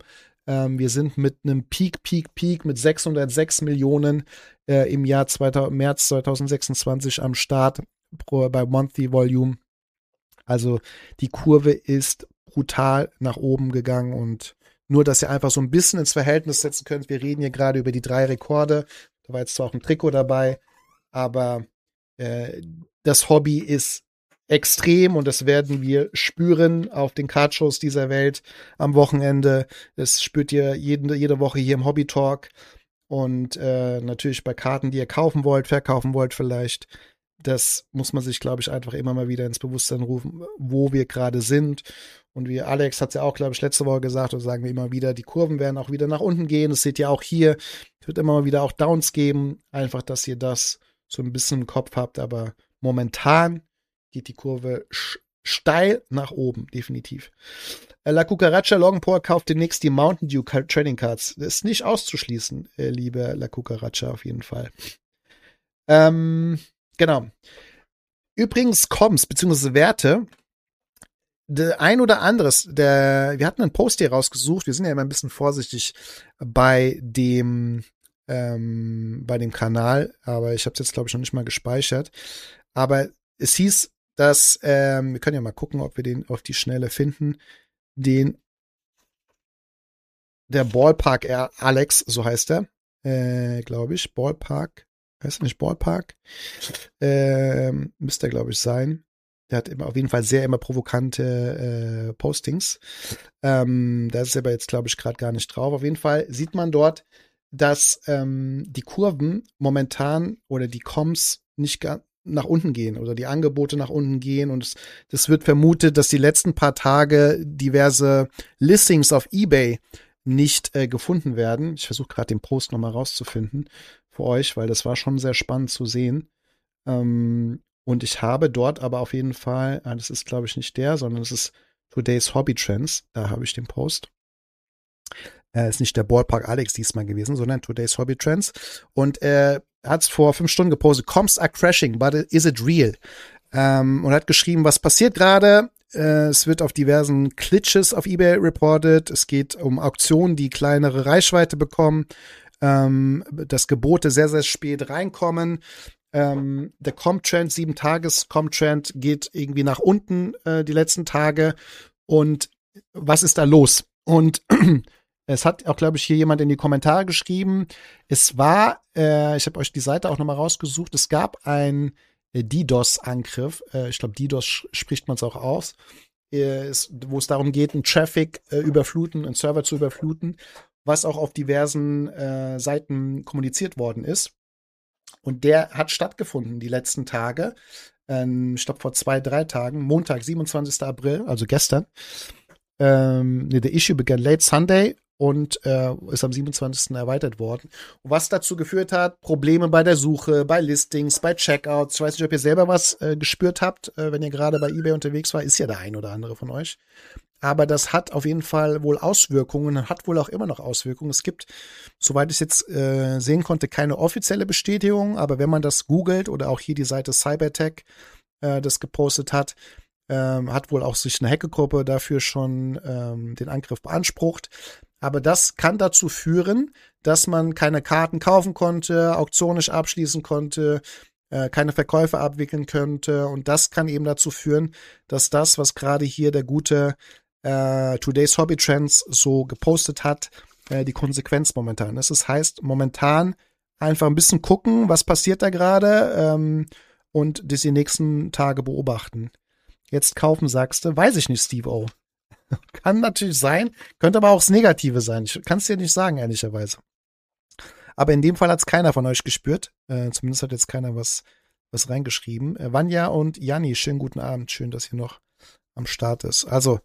Ähm, wir sind mit einem Peak, Peak, Peak mit sechshundertsechs Millionen äh, im Jahr zweitausend, März zweitausendsechsundzwanzig am Start pro, bei Monthly Volume. Also die Kurve ist brutal nach oben gegangen und nur, dass ihr einfach so ein bisschen ins Verhältnis setzen könnt. Wir reden hier gerade über die drei Rekorde. Da war jetzt zwar auch ein Trikot dabei, aber äh, das Hobby ist extrem und das werden wir spüren auf den Cardshows dieser Welt am Wochenende. Das spürt ihr jede, jede Woche hier im Hobby Talk und äh, natürlich bei Karten, die ihr kaufen wollt, verkaufen wollt vielleicht. Das muss man sich, glaube ich, einfach immer mal wieder ins Bewusstsein rufen, wo wir gerade sind. Und wie Alex hat es ja auch, glaube ich, letzte Woche gesagt, und sagen wir immer wieder, die Kurven werden auch wieder nach unten gehen. Das seht ihr auch hier. Es wird immer mal wieder auch Downs geben. Einfach, dass ihr das so ein bisschen im Kopf habt. Aber momentan geht die Kurve steil nach oben, definitiv. La Cucaracha Longport kauft demnächst die Mountain Dew Trading Cards. Das ist nicht auszuschließen, liebe La Cucaracha, auf jeden Fall. Ähm, genau. Übrigens Comms, beziehungsweise Werte, der ein oder anderes, der, wir hatten einen Post hier rausgesucht, wir sind ja immer ein bisschen vorsichtig bei dem, ähm, bei dem Kanal, aber ich habe es jetzt, glaube ich, noch nicht mal gespeichert. Aber es hieß, dass, ähm, wir können ja mal gucken, ob wir den auf die Schnelle finden, den, der Ballpark Alex, so heißt er, äh, glaube ich, Ballpark, heißt er nicht Ballpark? Ähm, müsste er, glaube ich, sein. Der hat immer auf jeden Fall sehr immer provokante äh, Postings. Ähm, da ist aber jetzt, glaube ich, gerade gar nicht drauf. Auf jeden Fall sieht man dort, dass ähm, die Kurven momentan oder die Comms nicht gar nach unten gehen oder die Angebote nach unten gehen. Und es, das wird vermutet, dass die letzten paar Tage diverse Listings auf eBay nicht äh, gefunden werden. Ich versuche gerade den Post nochmal rauszufinden für euch, weil das war schon sehr spannend zu sehen. Ähm, Und ich habe dort aber auf jeden Fall, ah, das ist glaube ich nicht der, sondern es ist Today's Hobby Trends. Da habe ich den Post. Äh, ist nicht der Ballpark Alex diesmal gewesen, sondern Today's Hobby Trends. Und er hat es vor fünf Stunden gepostet. Comps are crashing, but is it real? Ähm, und hat geschrieben, was passiert gerade? Äh, es wird auf diversen Glitches auf eBay reported. Es geht um Auktionen, die kleinere Reichweite bekommen. Ähm, dass Gebote sehr, sehr spät reinkommen. Ähm, der Comp-Trend, sieben Tages Comp-Trend geht irgendwie nach unten äh, die letzten Tage. Und was ist da los? Und es hat auch, glaube ich, hier jemand in die Kommentare geschrieben, es war, äh, ich habe euch die Seite auch nochmal rausgesucht, es gab einen äh, DDoS-Angriff, äh, ich glaube DDoS spricht man es auch aus, äh, es, wo es darum geht, einen Traffic äh, überfluten, einen Server zu überfluten, was auch auf diversen äh, Seiten kommuniziert worden ist. Und der hat stattgefunden die letzten Tage. Ähm, ich glaube vor zwei, drei Tagen. Montag, siebenundzwanzigster April, also gestern. Ähm, nee, der Issue began late Sunday und äh, ist am siebenundzwanzigsten erweitert worden. Und was dazu geführt hat, Probleme bei der Suche, bei Listings, bei Checkouts. Ich weiß nicht, ob ihr selber was äh, gespürt habt, äh, wenn ihr gerade bei eBay unterwegs war. Ist ja der ein oder andere von euch. Aber das hat auf jeden Fall wohl Auswirkungen, hat wohl auch immer noch Auswirkungen. Es gibt, soweit ich es jetzt äh, sehen konnte, keine offizielle Bestätigung, aber wenn man das googelt oder auch hier die Seite Cybertech äh, das gepostet hat, ähm, hat wohl auch sich eine Hackergruppe dafür schon ähm, den Angriff beansprucht. Aber das kann dazu führen, dass man keine Karten kaufen konnte, Auktionen nicht abschließen konnte, äh, keine Verkäufe abwickeln könnte. Und das kann eben dazu führen, dass das, was gerade hier der gute Uh, Today's Hobby Trends so gepostet hat, uh, die Konsequenz momentan ist. Das heißt, momentan einfach ein bisschen gucken, was passiert da gerade ähm, und das die nächsten Tage beobachten. Jetzt kaufen, sagst du, weiß ich nicht, Steve O. Kann natürlich sein, könnte aber auch das Negative sein. Ich kann es dir nicht sagen, ehrlicherweise. Aber in dem Fall hat es keiner von euch gespürt. Äh, zumindest hat jetzt keiner was, was reingeschrieben. Äh, Vanja und Janni, schönen guten Abend. Schön, dass ihr noch am Start ist. Also,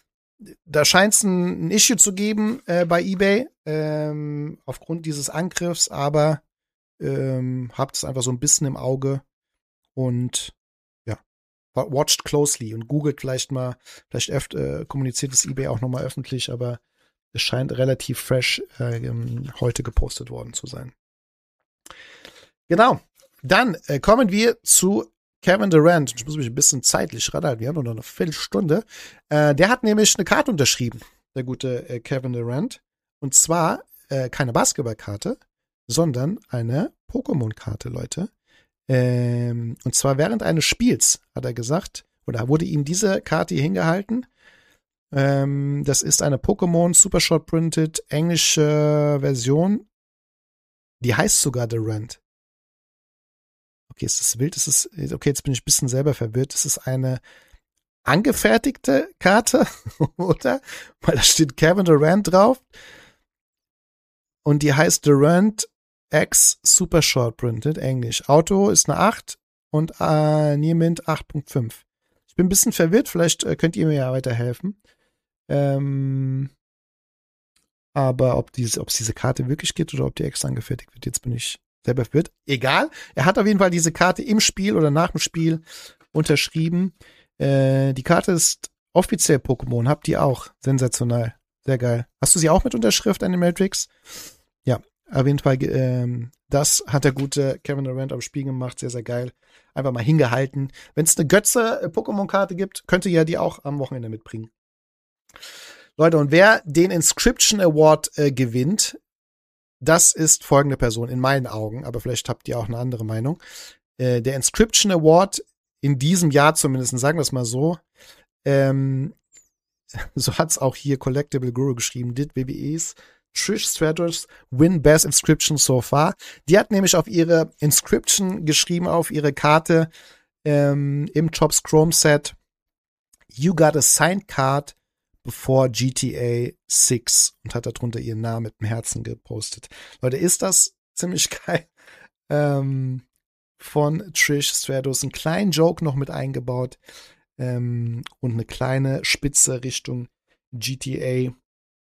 da scheint es ein, ein Issue zu geben äh, bei eBay ähm, aufgrund dieses Angriffs, aber ähm, habt es einfach so ein bisschen im Auge und ja, watched closely und googelt vielleicht mal, vielleicht öfter äh, kommuniziert das eBay auch nochmal öffentlich, aber es scheint relativ fresh äh, heute gepostet worden zu sein. Genau, dann äh, kommen wir zu Kevin Durant, ich muss mich ein bisschen zeitlich radalten, wir haben noch eine Viertelstunde. Äh, der hat nämlich eine Karte unterschrieben, der gute äh, Kevin Durant. Und zwar äh, keine Basketballkarte, sondern eine Pokémon-Karte, Leute. Ähm, und zwar während eines Spiels, hat er gesagt, oder wurde ihm diese Karte hier hingehalten. Ähm, das ist eine Pokémon Super Short Printed englische Version. Die heißt sogar The Rant. Okay, ist das wild? Ist das, okay, jetzt bin ich ein bisschen selber verwirrt. Das ist eine angefertigte Karte, oder? Weil da steht Kevin Durant drauf. Und die heißt Durant X Super Short Printed, Englisch. Auto ist eine acht und äh, Nearmint acht Punkt fünf. Ich bin ein bisschen verwirrt, vielleicht äh, könnt ihr mir ja weiterhelfen. Ähm, aber ob diese, ob es diese Karte wirklich gibt oder ob die extra angefertigt wird, jetzt bin ich selber verwirrt. Egal, er hat auf jeden Fall diese Karte im Spiel oder nach dem Spiel unterschrieben. Äh, die Karte ist offiziell Pokémon, habt ihr auch. Sensationell, sehr geil. Hast du sie auch mit Unterschrift, Animatrix? Ja, auf jeden Fall, ähm, das hat der gute Kevin Durant am Spiel gemacht, sehr, sehr geil. Einfach mal hingehalten. Wenn es eine Götze-Pokémon-Karte gibt, könnt ihr ja die auch am Wochenende mitbringen. Leute, und wer den Inscription Award äh, gewinnt, das ist folgende Person, in meinen Augen, aber vielleicht habt ihr auch eine andere Meinung. Äh, der Inscription Award in diesem Jahr zumindest, sagen wir es mal so, ähm, so hat's auch hier Collectible Guru geschrieben, did W W E's Trish Stratus win best Inscription so far. Die hat nämlich auf ihre Inscription geschrieben, auf ihre Karte ähm, im Topps Chrome Set, you got a signed card before G T A six, und hat darunter ihren Namen mit dem Herzen gepostet. Leute, ist das ziemlich geil. Ähm, von Trish Stratus. Einen kleinen Joke noch mit eingebaut ähm, und eine kleine Spitze Richtung G T A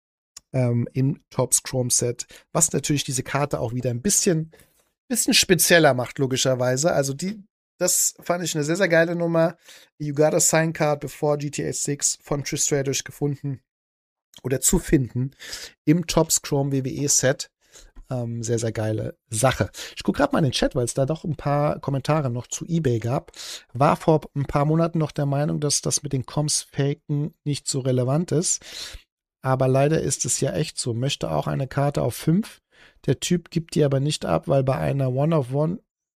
ähm, im Topps Chrome Set, was natürlich diese Karte auch wieder ein bisschen, bisschen spezieller macht, logischerweise. Also die, das fand ich eine sehr, sehr geile Nummer. You got a sign card before G T A six von Trish Stratus gefunden oder zu finden im Topps Chrome W W E Set. Ähm, sehr, sehr geile Sache. Ich gucke gerade mal in den Chat, weil es da doch ein paar Kommentare noch zu eBay gab. War vor ein paar Monaten noch der Meinung, dass das mit den Comms-Faken nicht so relevant ist. Aber leider ist es ja echt so. Möchte auch eine Karte auf fünf. Der Typ gibt die aber nicht ab, weil bei einer One-of-One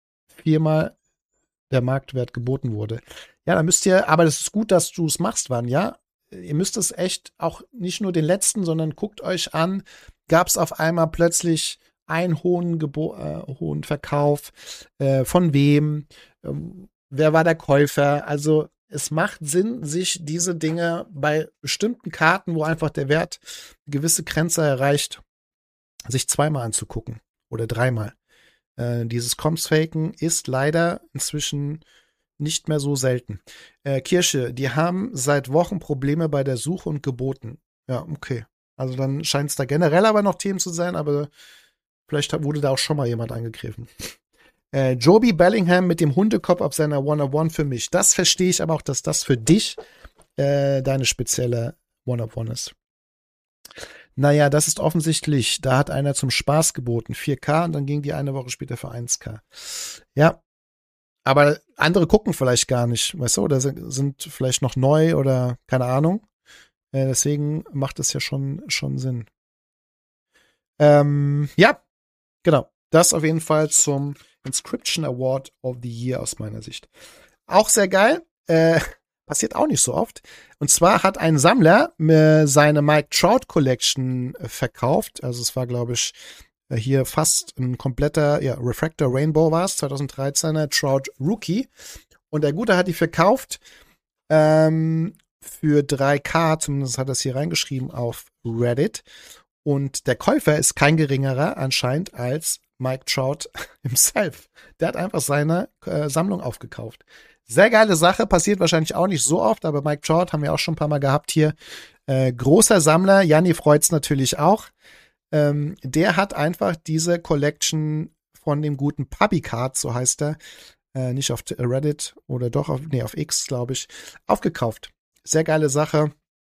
viermal der Marktwert geboten wurde. Ja, dann müsst ihr, aber das ist gut, dass du es machst, Wann, ja. Ihr müsst es echt auch nicht nur den letzten, sondern guckt euch an, gab es auf einmal plötzlich einen hohen, Gebo- äh, hohen Verkauf, äh, von wem, ähm, wer war der Käufer. Also es macht Sinn, sich diese Dinge bei bestimmten Karten, wo einfach der Wert eine gewisse Grenze erreicht, sich zweimal anzugucken oder dreimal. Äh, dieses Comms-Faken ist leider inzwischen nicht mehr so selten. Äh, Kirsche, die haben seit Wochen Probleme bei der Suche und Geboten. Ja, okay. Also dann scheint es da generell aber noch Themen zu sein, aber vielleicht wurde da auch schon mal jemand angegriffen. Äh, Joby Bellingham mit dem Hundekopf auf seiner one-on-one für mich. Das verstehe ich aber auch, dass das für dich äh, deine spezielle one-on-one ist. Naja, das ist offensichtlich. Da hat einer zum Spaß geboten. vier K und dann ging die eine Woche später für eins K. Ja, aber andere gucken vielleicht gar nicht, weißt du, oder sind, sind vielleicht noch neu oder keine Ahnung. Äh, deswegen macht es ja schon, schon Sinn. Ähm, ja, genau. Das auf jeden Fall zum Inscription Award of the Year aus meiner Sicht. Auch sehr geil. Äh, passiert auch nicht so oft. Und zwar hat ein Sammler äh, seine Mike Trout Collection äh, verkauft. Also es war, glaube ich, äh, hier fast ein kompletter, ja, Refractor Rainbow war es, zwanzig dreizehner Trout Rookie. Und der Gute hat die verkauft ähm, für drei K, zumindest hat er es hier reingeschrieben auf Reddit. Und der Käufer ist kein geringerer anscheinend als Mike Trout himself. Der hat einfach seine äh, Sammlung aufgekauft. Sehr geile Sache, passiert wahrscheinlich auch nicht so oft, aber Mike Trout haben wir auch schon ein paar Mal gehabt hier. Äh, großer Sammler, Janni freut's natürlich auch. Ähm, der hat einfach diese Collection von dem guten Puppy Card, so heißt er, äh, nicht auf Reddit oder doch auf, nee, auf X, glaube ich, aufgekauft. Sehr geile Sache.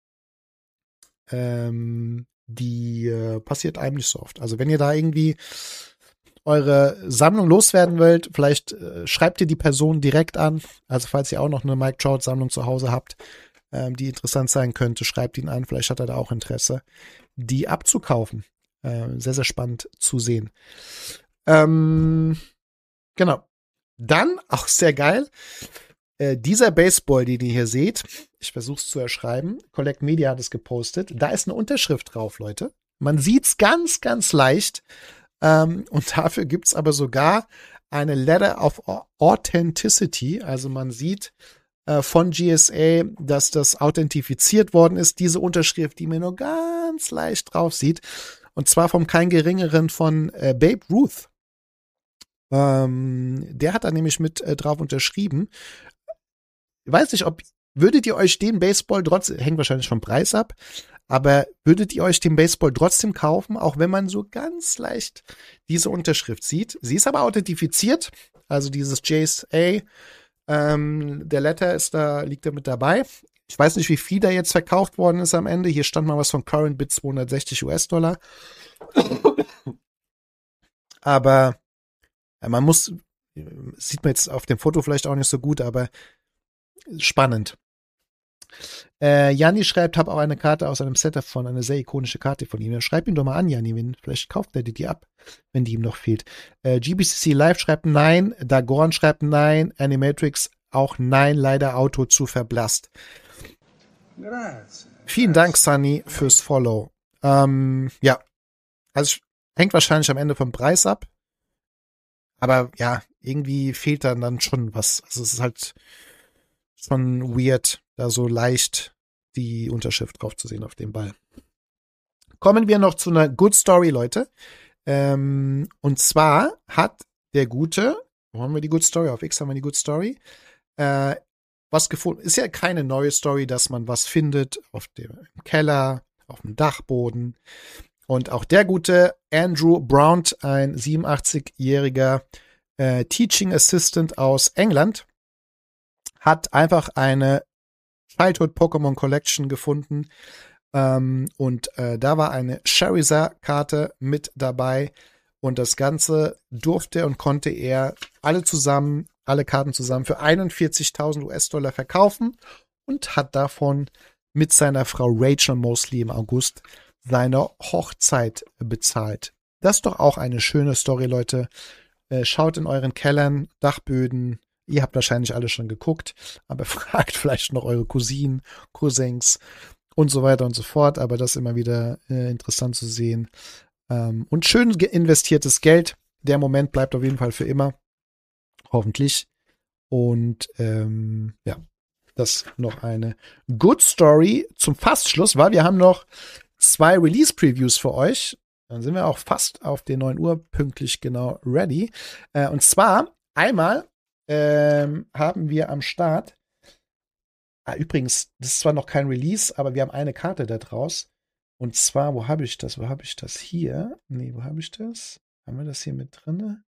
Ähm, die äh, passiert einem nicht so oft. Also wenn ihr da irgendwie eure Sammlung loswerden wollt, vielleicht äh, schreibt ihr die Person direkt an. Also falls ihr auch noch eine Mike Trout Sammlung zu Hause habt, ähm, die interessant sein könnte, schreibt ihn an. Vielleicht hat er da auch Interesse, die abzukaufen. Äh, sehr, sehr spannend zu sehen. Ähm, genau. Dann, auch sehr geil, äh, dieser Baseball, den ihr hier seht, ich versuche es zu erschreiben, Collect Media hat es gepostet, da ist eine Unterschrift drauf, Leute. Man sieht's ganz, ganz leicht. Ähm, und dafür gibt's aber sogar eine Letter of Authenticity. Also man sieht äh, von G S A, dass das authentifiziert worden ist. Diese Unterschrift, die man nur ganz leicht drauf sieht. Und zwar vom kein geringeren von äh, Babe Ruth. Ähm, der hat da nämlich mit äh, drauf unterschrieben. Ich weiß nicht, ob, würdet ihr euch den Baseball trotzdem, hängt wahrscheinlich vom Preis ab, aber würdet ihr euch den Baseball trotzdem kaufen, auch wenn man so ganz leicht diese Unterschrift sieht? Sie ist aber authentifiziert, also dieses J S A, ähm, der Letter ist da, liegt da mit dabei. Ich weiß nicht, wie viel da jetzt verkauft worden ist am Ende. Hier stand mal was von Current Bid zweihundertsechzig US-Dollar. Aber ja, man muss, sieht man jetzt auf dem Foto vielleicht auch nicht so gut, aber spannend. Äh, Janni schreibt, habe auch eine Karte aus einem Setup von, eine sehr ikonische Karte von ihm. Schreib ihn doch mal an, Janni, wenn, vielleicht kauft er dir die ab, wenn die ihm noch fehlt. Äh, G B C C Live schreibt nein, Dagon schreibt nein, Animatrix auch nein, leider Auto zu verblasst. Grazie. Vielen Dank, Sunny, fürs Follow. Ähm, ja, also hängt wahrscheinlich am Ende vom Preis ab, aber ja, irgendwie fehlt dann dann schon was. Also es ist halt schon weird, da so leicht die Unterschrift drauf zu sehen auf dem Ball. Kommen wir noch zu einer Good Story, Leute. Ähm, und zwar hat der Gute, wo haben wir die Good Story? Auf X haben wir die Good Story. Äh, was gefunden. Ist ja keine neue Story, dass man was findet auf dem Keller, auf dem Dachboden. Und auch der gute Andrew Brown, ein siebenundachtzig-jähriger äh, Teaching Assistant aus England, hat einfach eine Childhood Pokémon Collection gefunden. Ähm, und äh, da war eine Charizard-Karte mit dabei. Und das Ganze durfte und konnte er alle zusammen, alle Karten zusammen für einundvierzigtausend US-Dollar verkaufen und hat davon mit seiner Frau Rachel Mosley im August seine Hochzeit bezahlt. Das ist doch auch eine schöne Story, Leute. Äh, schaut in euren Kellern, Dachböden. Ihr habt wahrscheinlich alle schon geguckt, aber fragt vielleicht noch eure Cousinen, Cousins und so weiter und so fort. Aber das ist immer wieder äh, interessant zu sehen. Ähm, und schön investiertes Geld. Der Moment bleibt auf jeden Fall für immer. Hoffentlich. Und ähm, ja, das noch eine Good Story zum Fastschluss, weil wir haben noch zwei Release-Previews für euch. Dann sind wir auch fast auf den neun Uhr pünktlich genau ready. Äh, und zwar einmal ähm, haben wir am Start, ah, übrigens, das ist zwar noch kein Release, aber wir haben eine Karte da draus. Und zwar, wo habe ich das? Wo habe ich das? Hier? Nee, wo habe ich das? Haben wir das hier mit drin?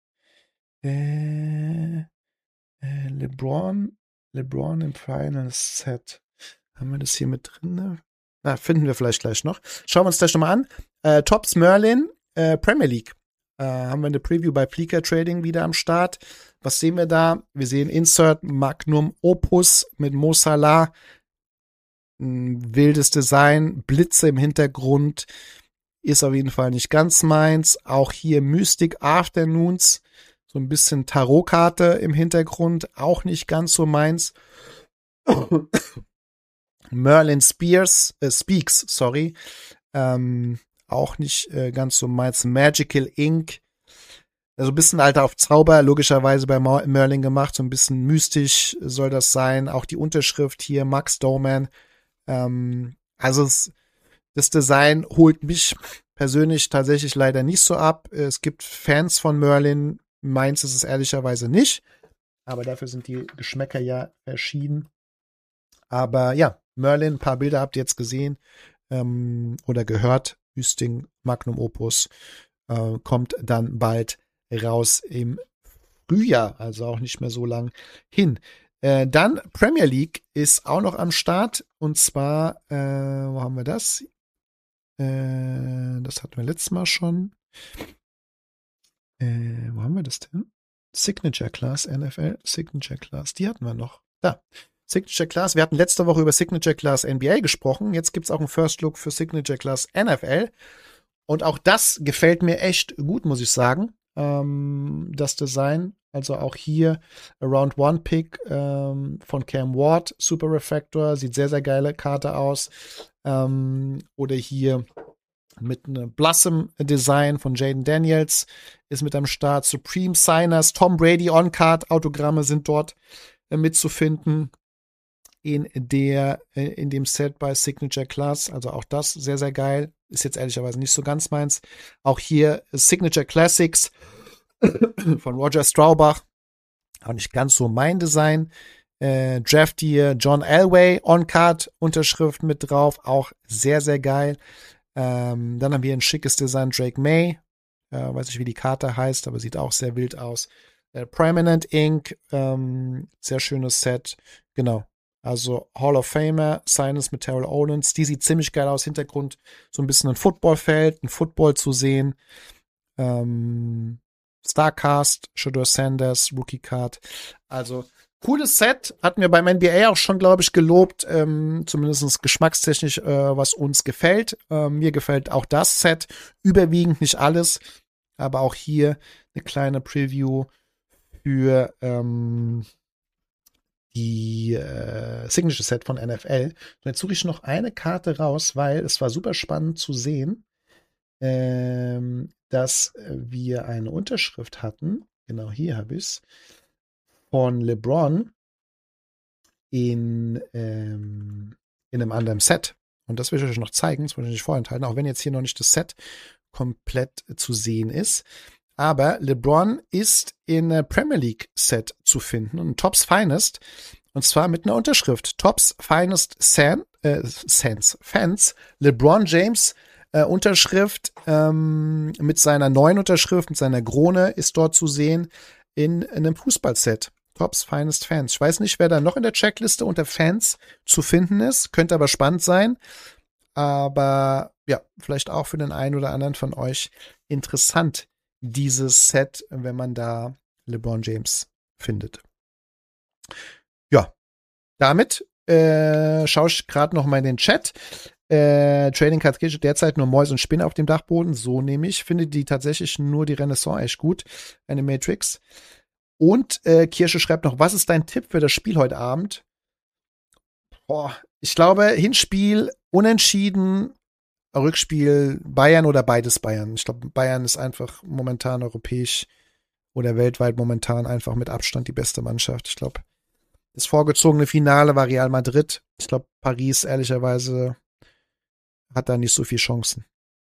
Äh, äh, LeBron, LeBron im Final Set. Haben wir das hier mit drin? Na, finden wir vielleicht gleich noch. Schauen wir uns das schon mal an. Äh, Topps Merlin, äh, Premier League. Äh, haben wir eine Preview bei Pleeker Trading wieder am Start. Was sehen wir da? Wir sehen Insert Magnum Opus mit Mo Salah. Ein wildes Design, Blitze im Hintergrund. Ist auf jeden Fall nicht ganz meins. Auch hier Mystic Afternoons. So ein bisschen Tarotkarte im Hintergrund. Auch nicht ganz so meins. Merlin Spears, äh, Speaks, sorry. Ähm, auch nicht äh, ganz so meins. Magical Ink. Also ein bisschen Alter auf Zauber, logischerweise bei Merlin gemacht. So ein bisschen mystisch soll das sein. Auch die Unterschrift hier, Max Doman. Ähm, also es, das Design holt mich persönlich tatsächlich leider nicht so ab. Es gibt Fans von Merlin. Meins ist es ehrlicherweise nicht. Aber dafür sind die Geschmäcker ja verschieden. Aber ja, Merlin, ein paar Bilder habt ihr jetzt gesehen ähm, oder gehört. Hüsting Magnum Opus äh, kommt dann bald raus im Frühjahr, also auch nicht mehr so lang hin. Äh, dann Premier League ist auch noch am Start und zwar, äh, wo haben wir das? Äh, das hatten wir letztes Mal schon. Äh, wo haben wir das denn? Signature Class N F L, Signature Class, die hatten wir noch. Da. Signature Class. Wir hatten letzte Woche über Signature Class N B A gesprochen. Jetzt gibt es auch einen First Look für Signature Class N F L. Und auch das gefällt mir echt gut, muss ich sagen. Ähm, das Design, also auch hier Around One Pick ähm, von Cam Ward, Super Refractor, sieht sehr, sehr geile Karte aus. Ähm, oder hier mit einem Blossom-Design von Jaden Daniels ist mit am Start. Supreme Signers, Tom Brady On-Card, Autogramme sind dort äh, mitzufinden in der, äh, in dem Set bei Signature Class. Also auch das sehr, sehr geil. Ist jetzt ehrlicherweise nicht so ganz meins. Auch hier Signature Classics von Roger Straubach. Auch nicht ganz so mein Design. Äh, Draft hier John Elway On-Card Unterschrift mit drauf. Auch sehr, sehr geil. Ähm, dann haben wir ein schickes Design Drake May. Äh, weiß nicht, wie die Karte heißt, aber sieht auch sehr wild aus. Äh, Permanent Ink. Ähm, sehr schönes Set. Genau. Also Hall of Famer, Signers mit Terrell Owens. Die sieht ziemlich geil aus. Hintergrund so ein bisschen ein Footballfeld, ein Football zu sehen. Ähm, Starcast, Shedeur Sanders, Rookie Card. Also cooles Set. Hatten wir beim N B A auch schon, glaube ich, gelobt. Ähm, zumindest geschmackstechnisch, äh, was uns gefällt. Ähm, mir gefällt auch das Set. Überwiegend nicht alles. Aber auch hier eine kleine Preview für ähm, die äh, Signature Set von N F L. Und jetzt suche ich noch eine Karte raus, weil es war super spannend zu sehen, ähm, dass wir eine Unterschrift hatten. Genau, hier habe ich es. Von LeBron in, ähm, in einem anderen Set. Und das will ich euch noch zeigen, das will ich nicht vorenthalten, auch wenn jetzt hier noch nicht das Set komplett zu sehen ist. Aber LeBron ist in der Premier League Set zu finden und Topps Finest. Und zwar mit einer Unterschrift. Topps Finest San, äh, Sans, Fans. LeBron James äh, Unterschrift ähm, mit seiner neuen Unterschrift, mit seiner Krone ist dort zu sehen in, in einem Fußballset. Topps Finest Fans. Ich weiß nicht, wer da noch in der Checkliste unter Fans zu finden ist. Könnte aber spannend sein. Aber ja, vielleicht auch für den einen oder anderen von euch interessant, dieses Set, wenn man da LeBron James findet. Ja, damit äh, schaue ich gerade noch mal in den Chat. Äh, Trading Card Kitchen derzeit nur Mäuse und Spinne auf dem Dachboden. So nehme ich. Finde die tatsächlich nur die Renaissance echt gut. Eine Matrix. Und äh, Kirsche schreibt noch, was ist dein Tipp für das Spiel heute Abend? Boah, ich glaube, Hinspiel unentschieden, Rückspiel Bayern oder beides Bayern. Ich glaube, Bayern ist einfach momentan europäisch oder weltweit momentan einfach mit Abstand die beste Mannschaft. Ich glaube, das vorgezogene Finale war Real Madrid. Ich glaube, Paris, ehrlicherweise, hat da nicht so viel Chancen.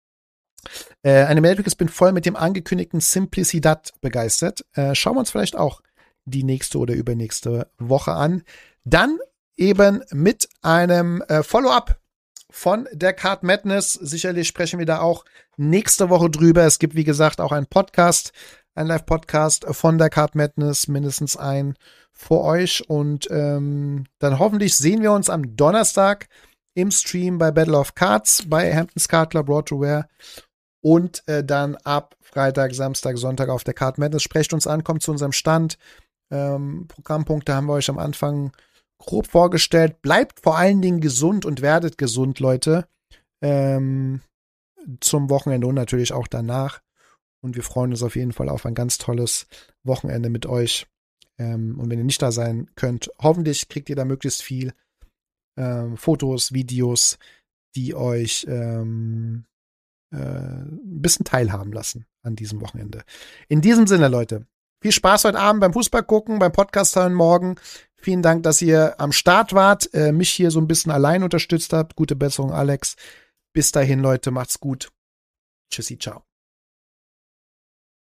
Äh, eine Matrix bin voll mit dem angekündigten Simplicidad begeistert. Äh, schauen wir uns vielleicht auch die nächste oder übernächste Woche an. Dann eben mit einem äh, Follow-up von der Card Madness. Sicherlich sprechen wir da auch nächste Woche drüber. Es gibt, wie gesagt, auch einen Podcast, einen Live-Podcast von der Card Madness, mindestens ein für euch. Und ähm, dann hoffentlich sehen wir uns am Donnerstag im Stream bei Battle of Cards, bei Hamptons Card Club, Road to Wear. Und äh, dann ab Freitag, Samstag, Sonntag auf der Card Madness. Sprecht uns an, kommt zu unserem Stand. Ähm, Programmpunkte haben wir euch am Anfang grob vorgestellt. Bleibt vor allen Dingen gesund und werdet gesund, Leute. Ähm, zum Wochenende und natürlich auch danach. Und wir freuen uns auf jeden Fall auf ein ganz tolles Wochenende mit euch. Ähm, und wenn ihr nicht da sein könnt, hoffentlich kriegt ihr da möglichst viel ähm, Fotos, Videos, die euch ähm, äh, ein bisschen teilhaben lassen an diesem Wochenende. In diesem Sinne, Leute, viel Spaß heute Abend beim Fußball gucken, beim Podcast hören morgen. Vielen Dank, dass ihr am Start wart, äh, mich hier so ein bisschen allein unterstützt habt. Gute Besserung, Alex. Bis dahin, Leute, macht's gut. Tschüssi, ciao.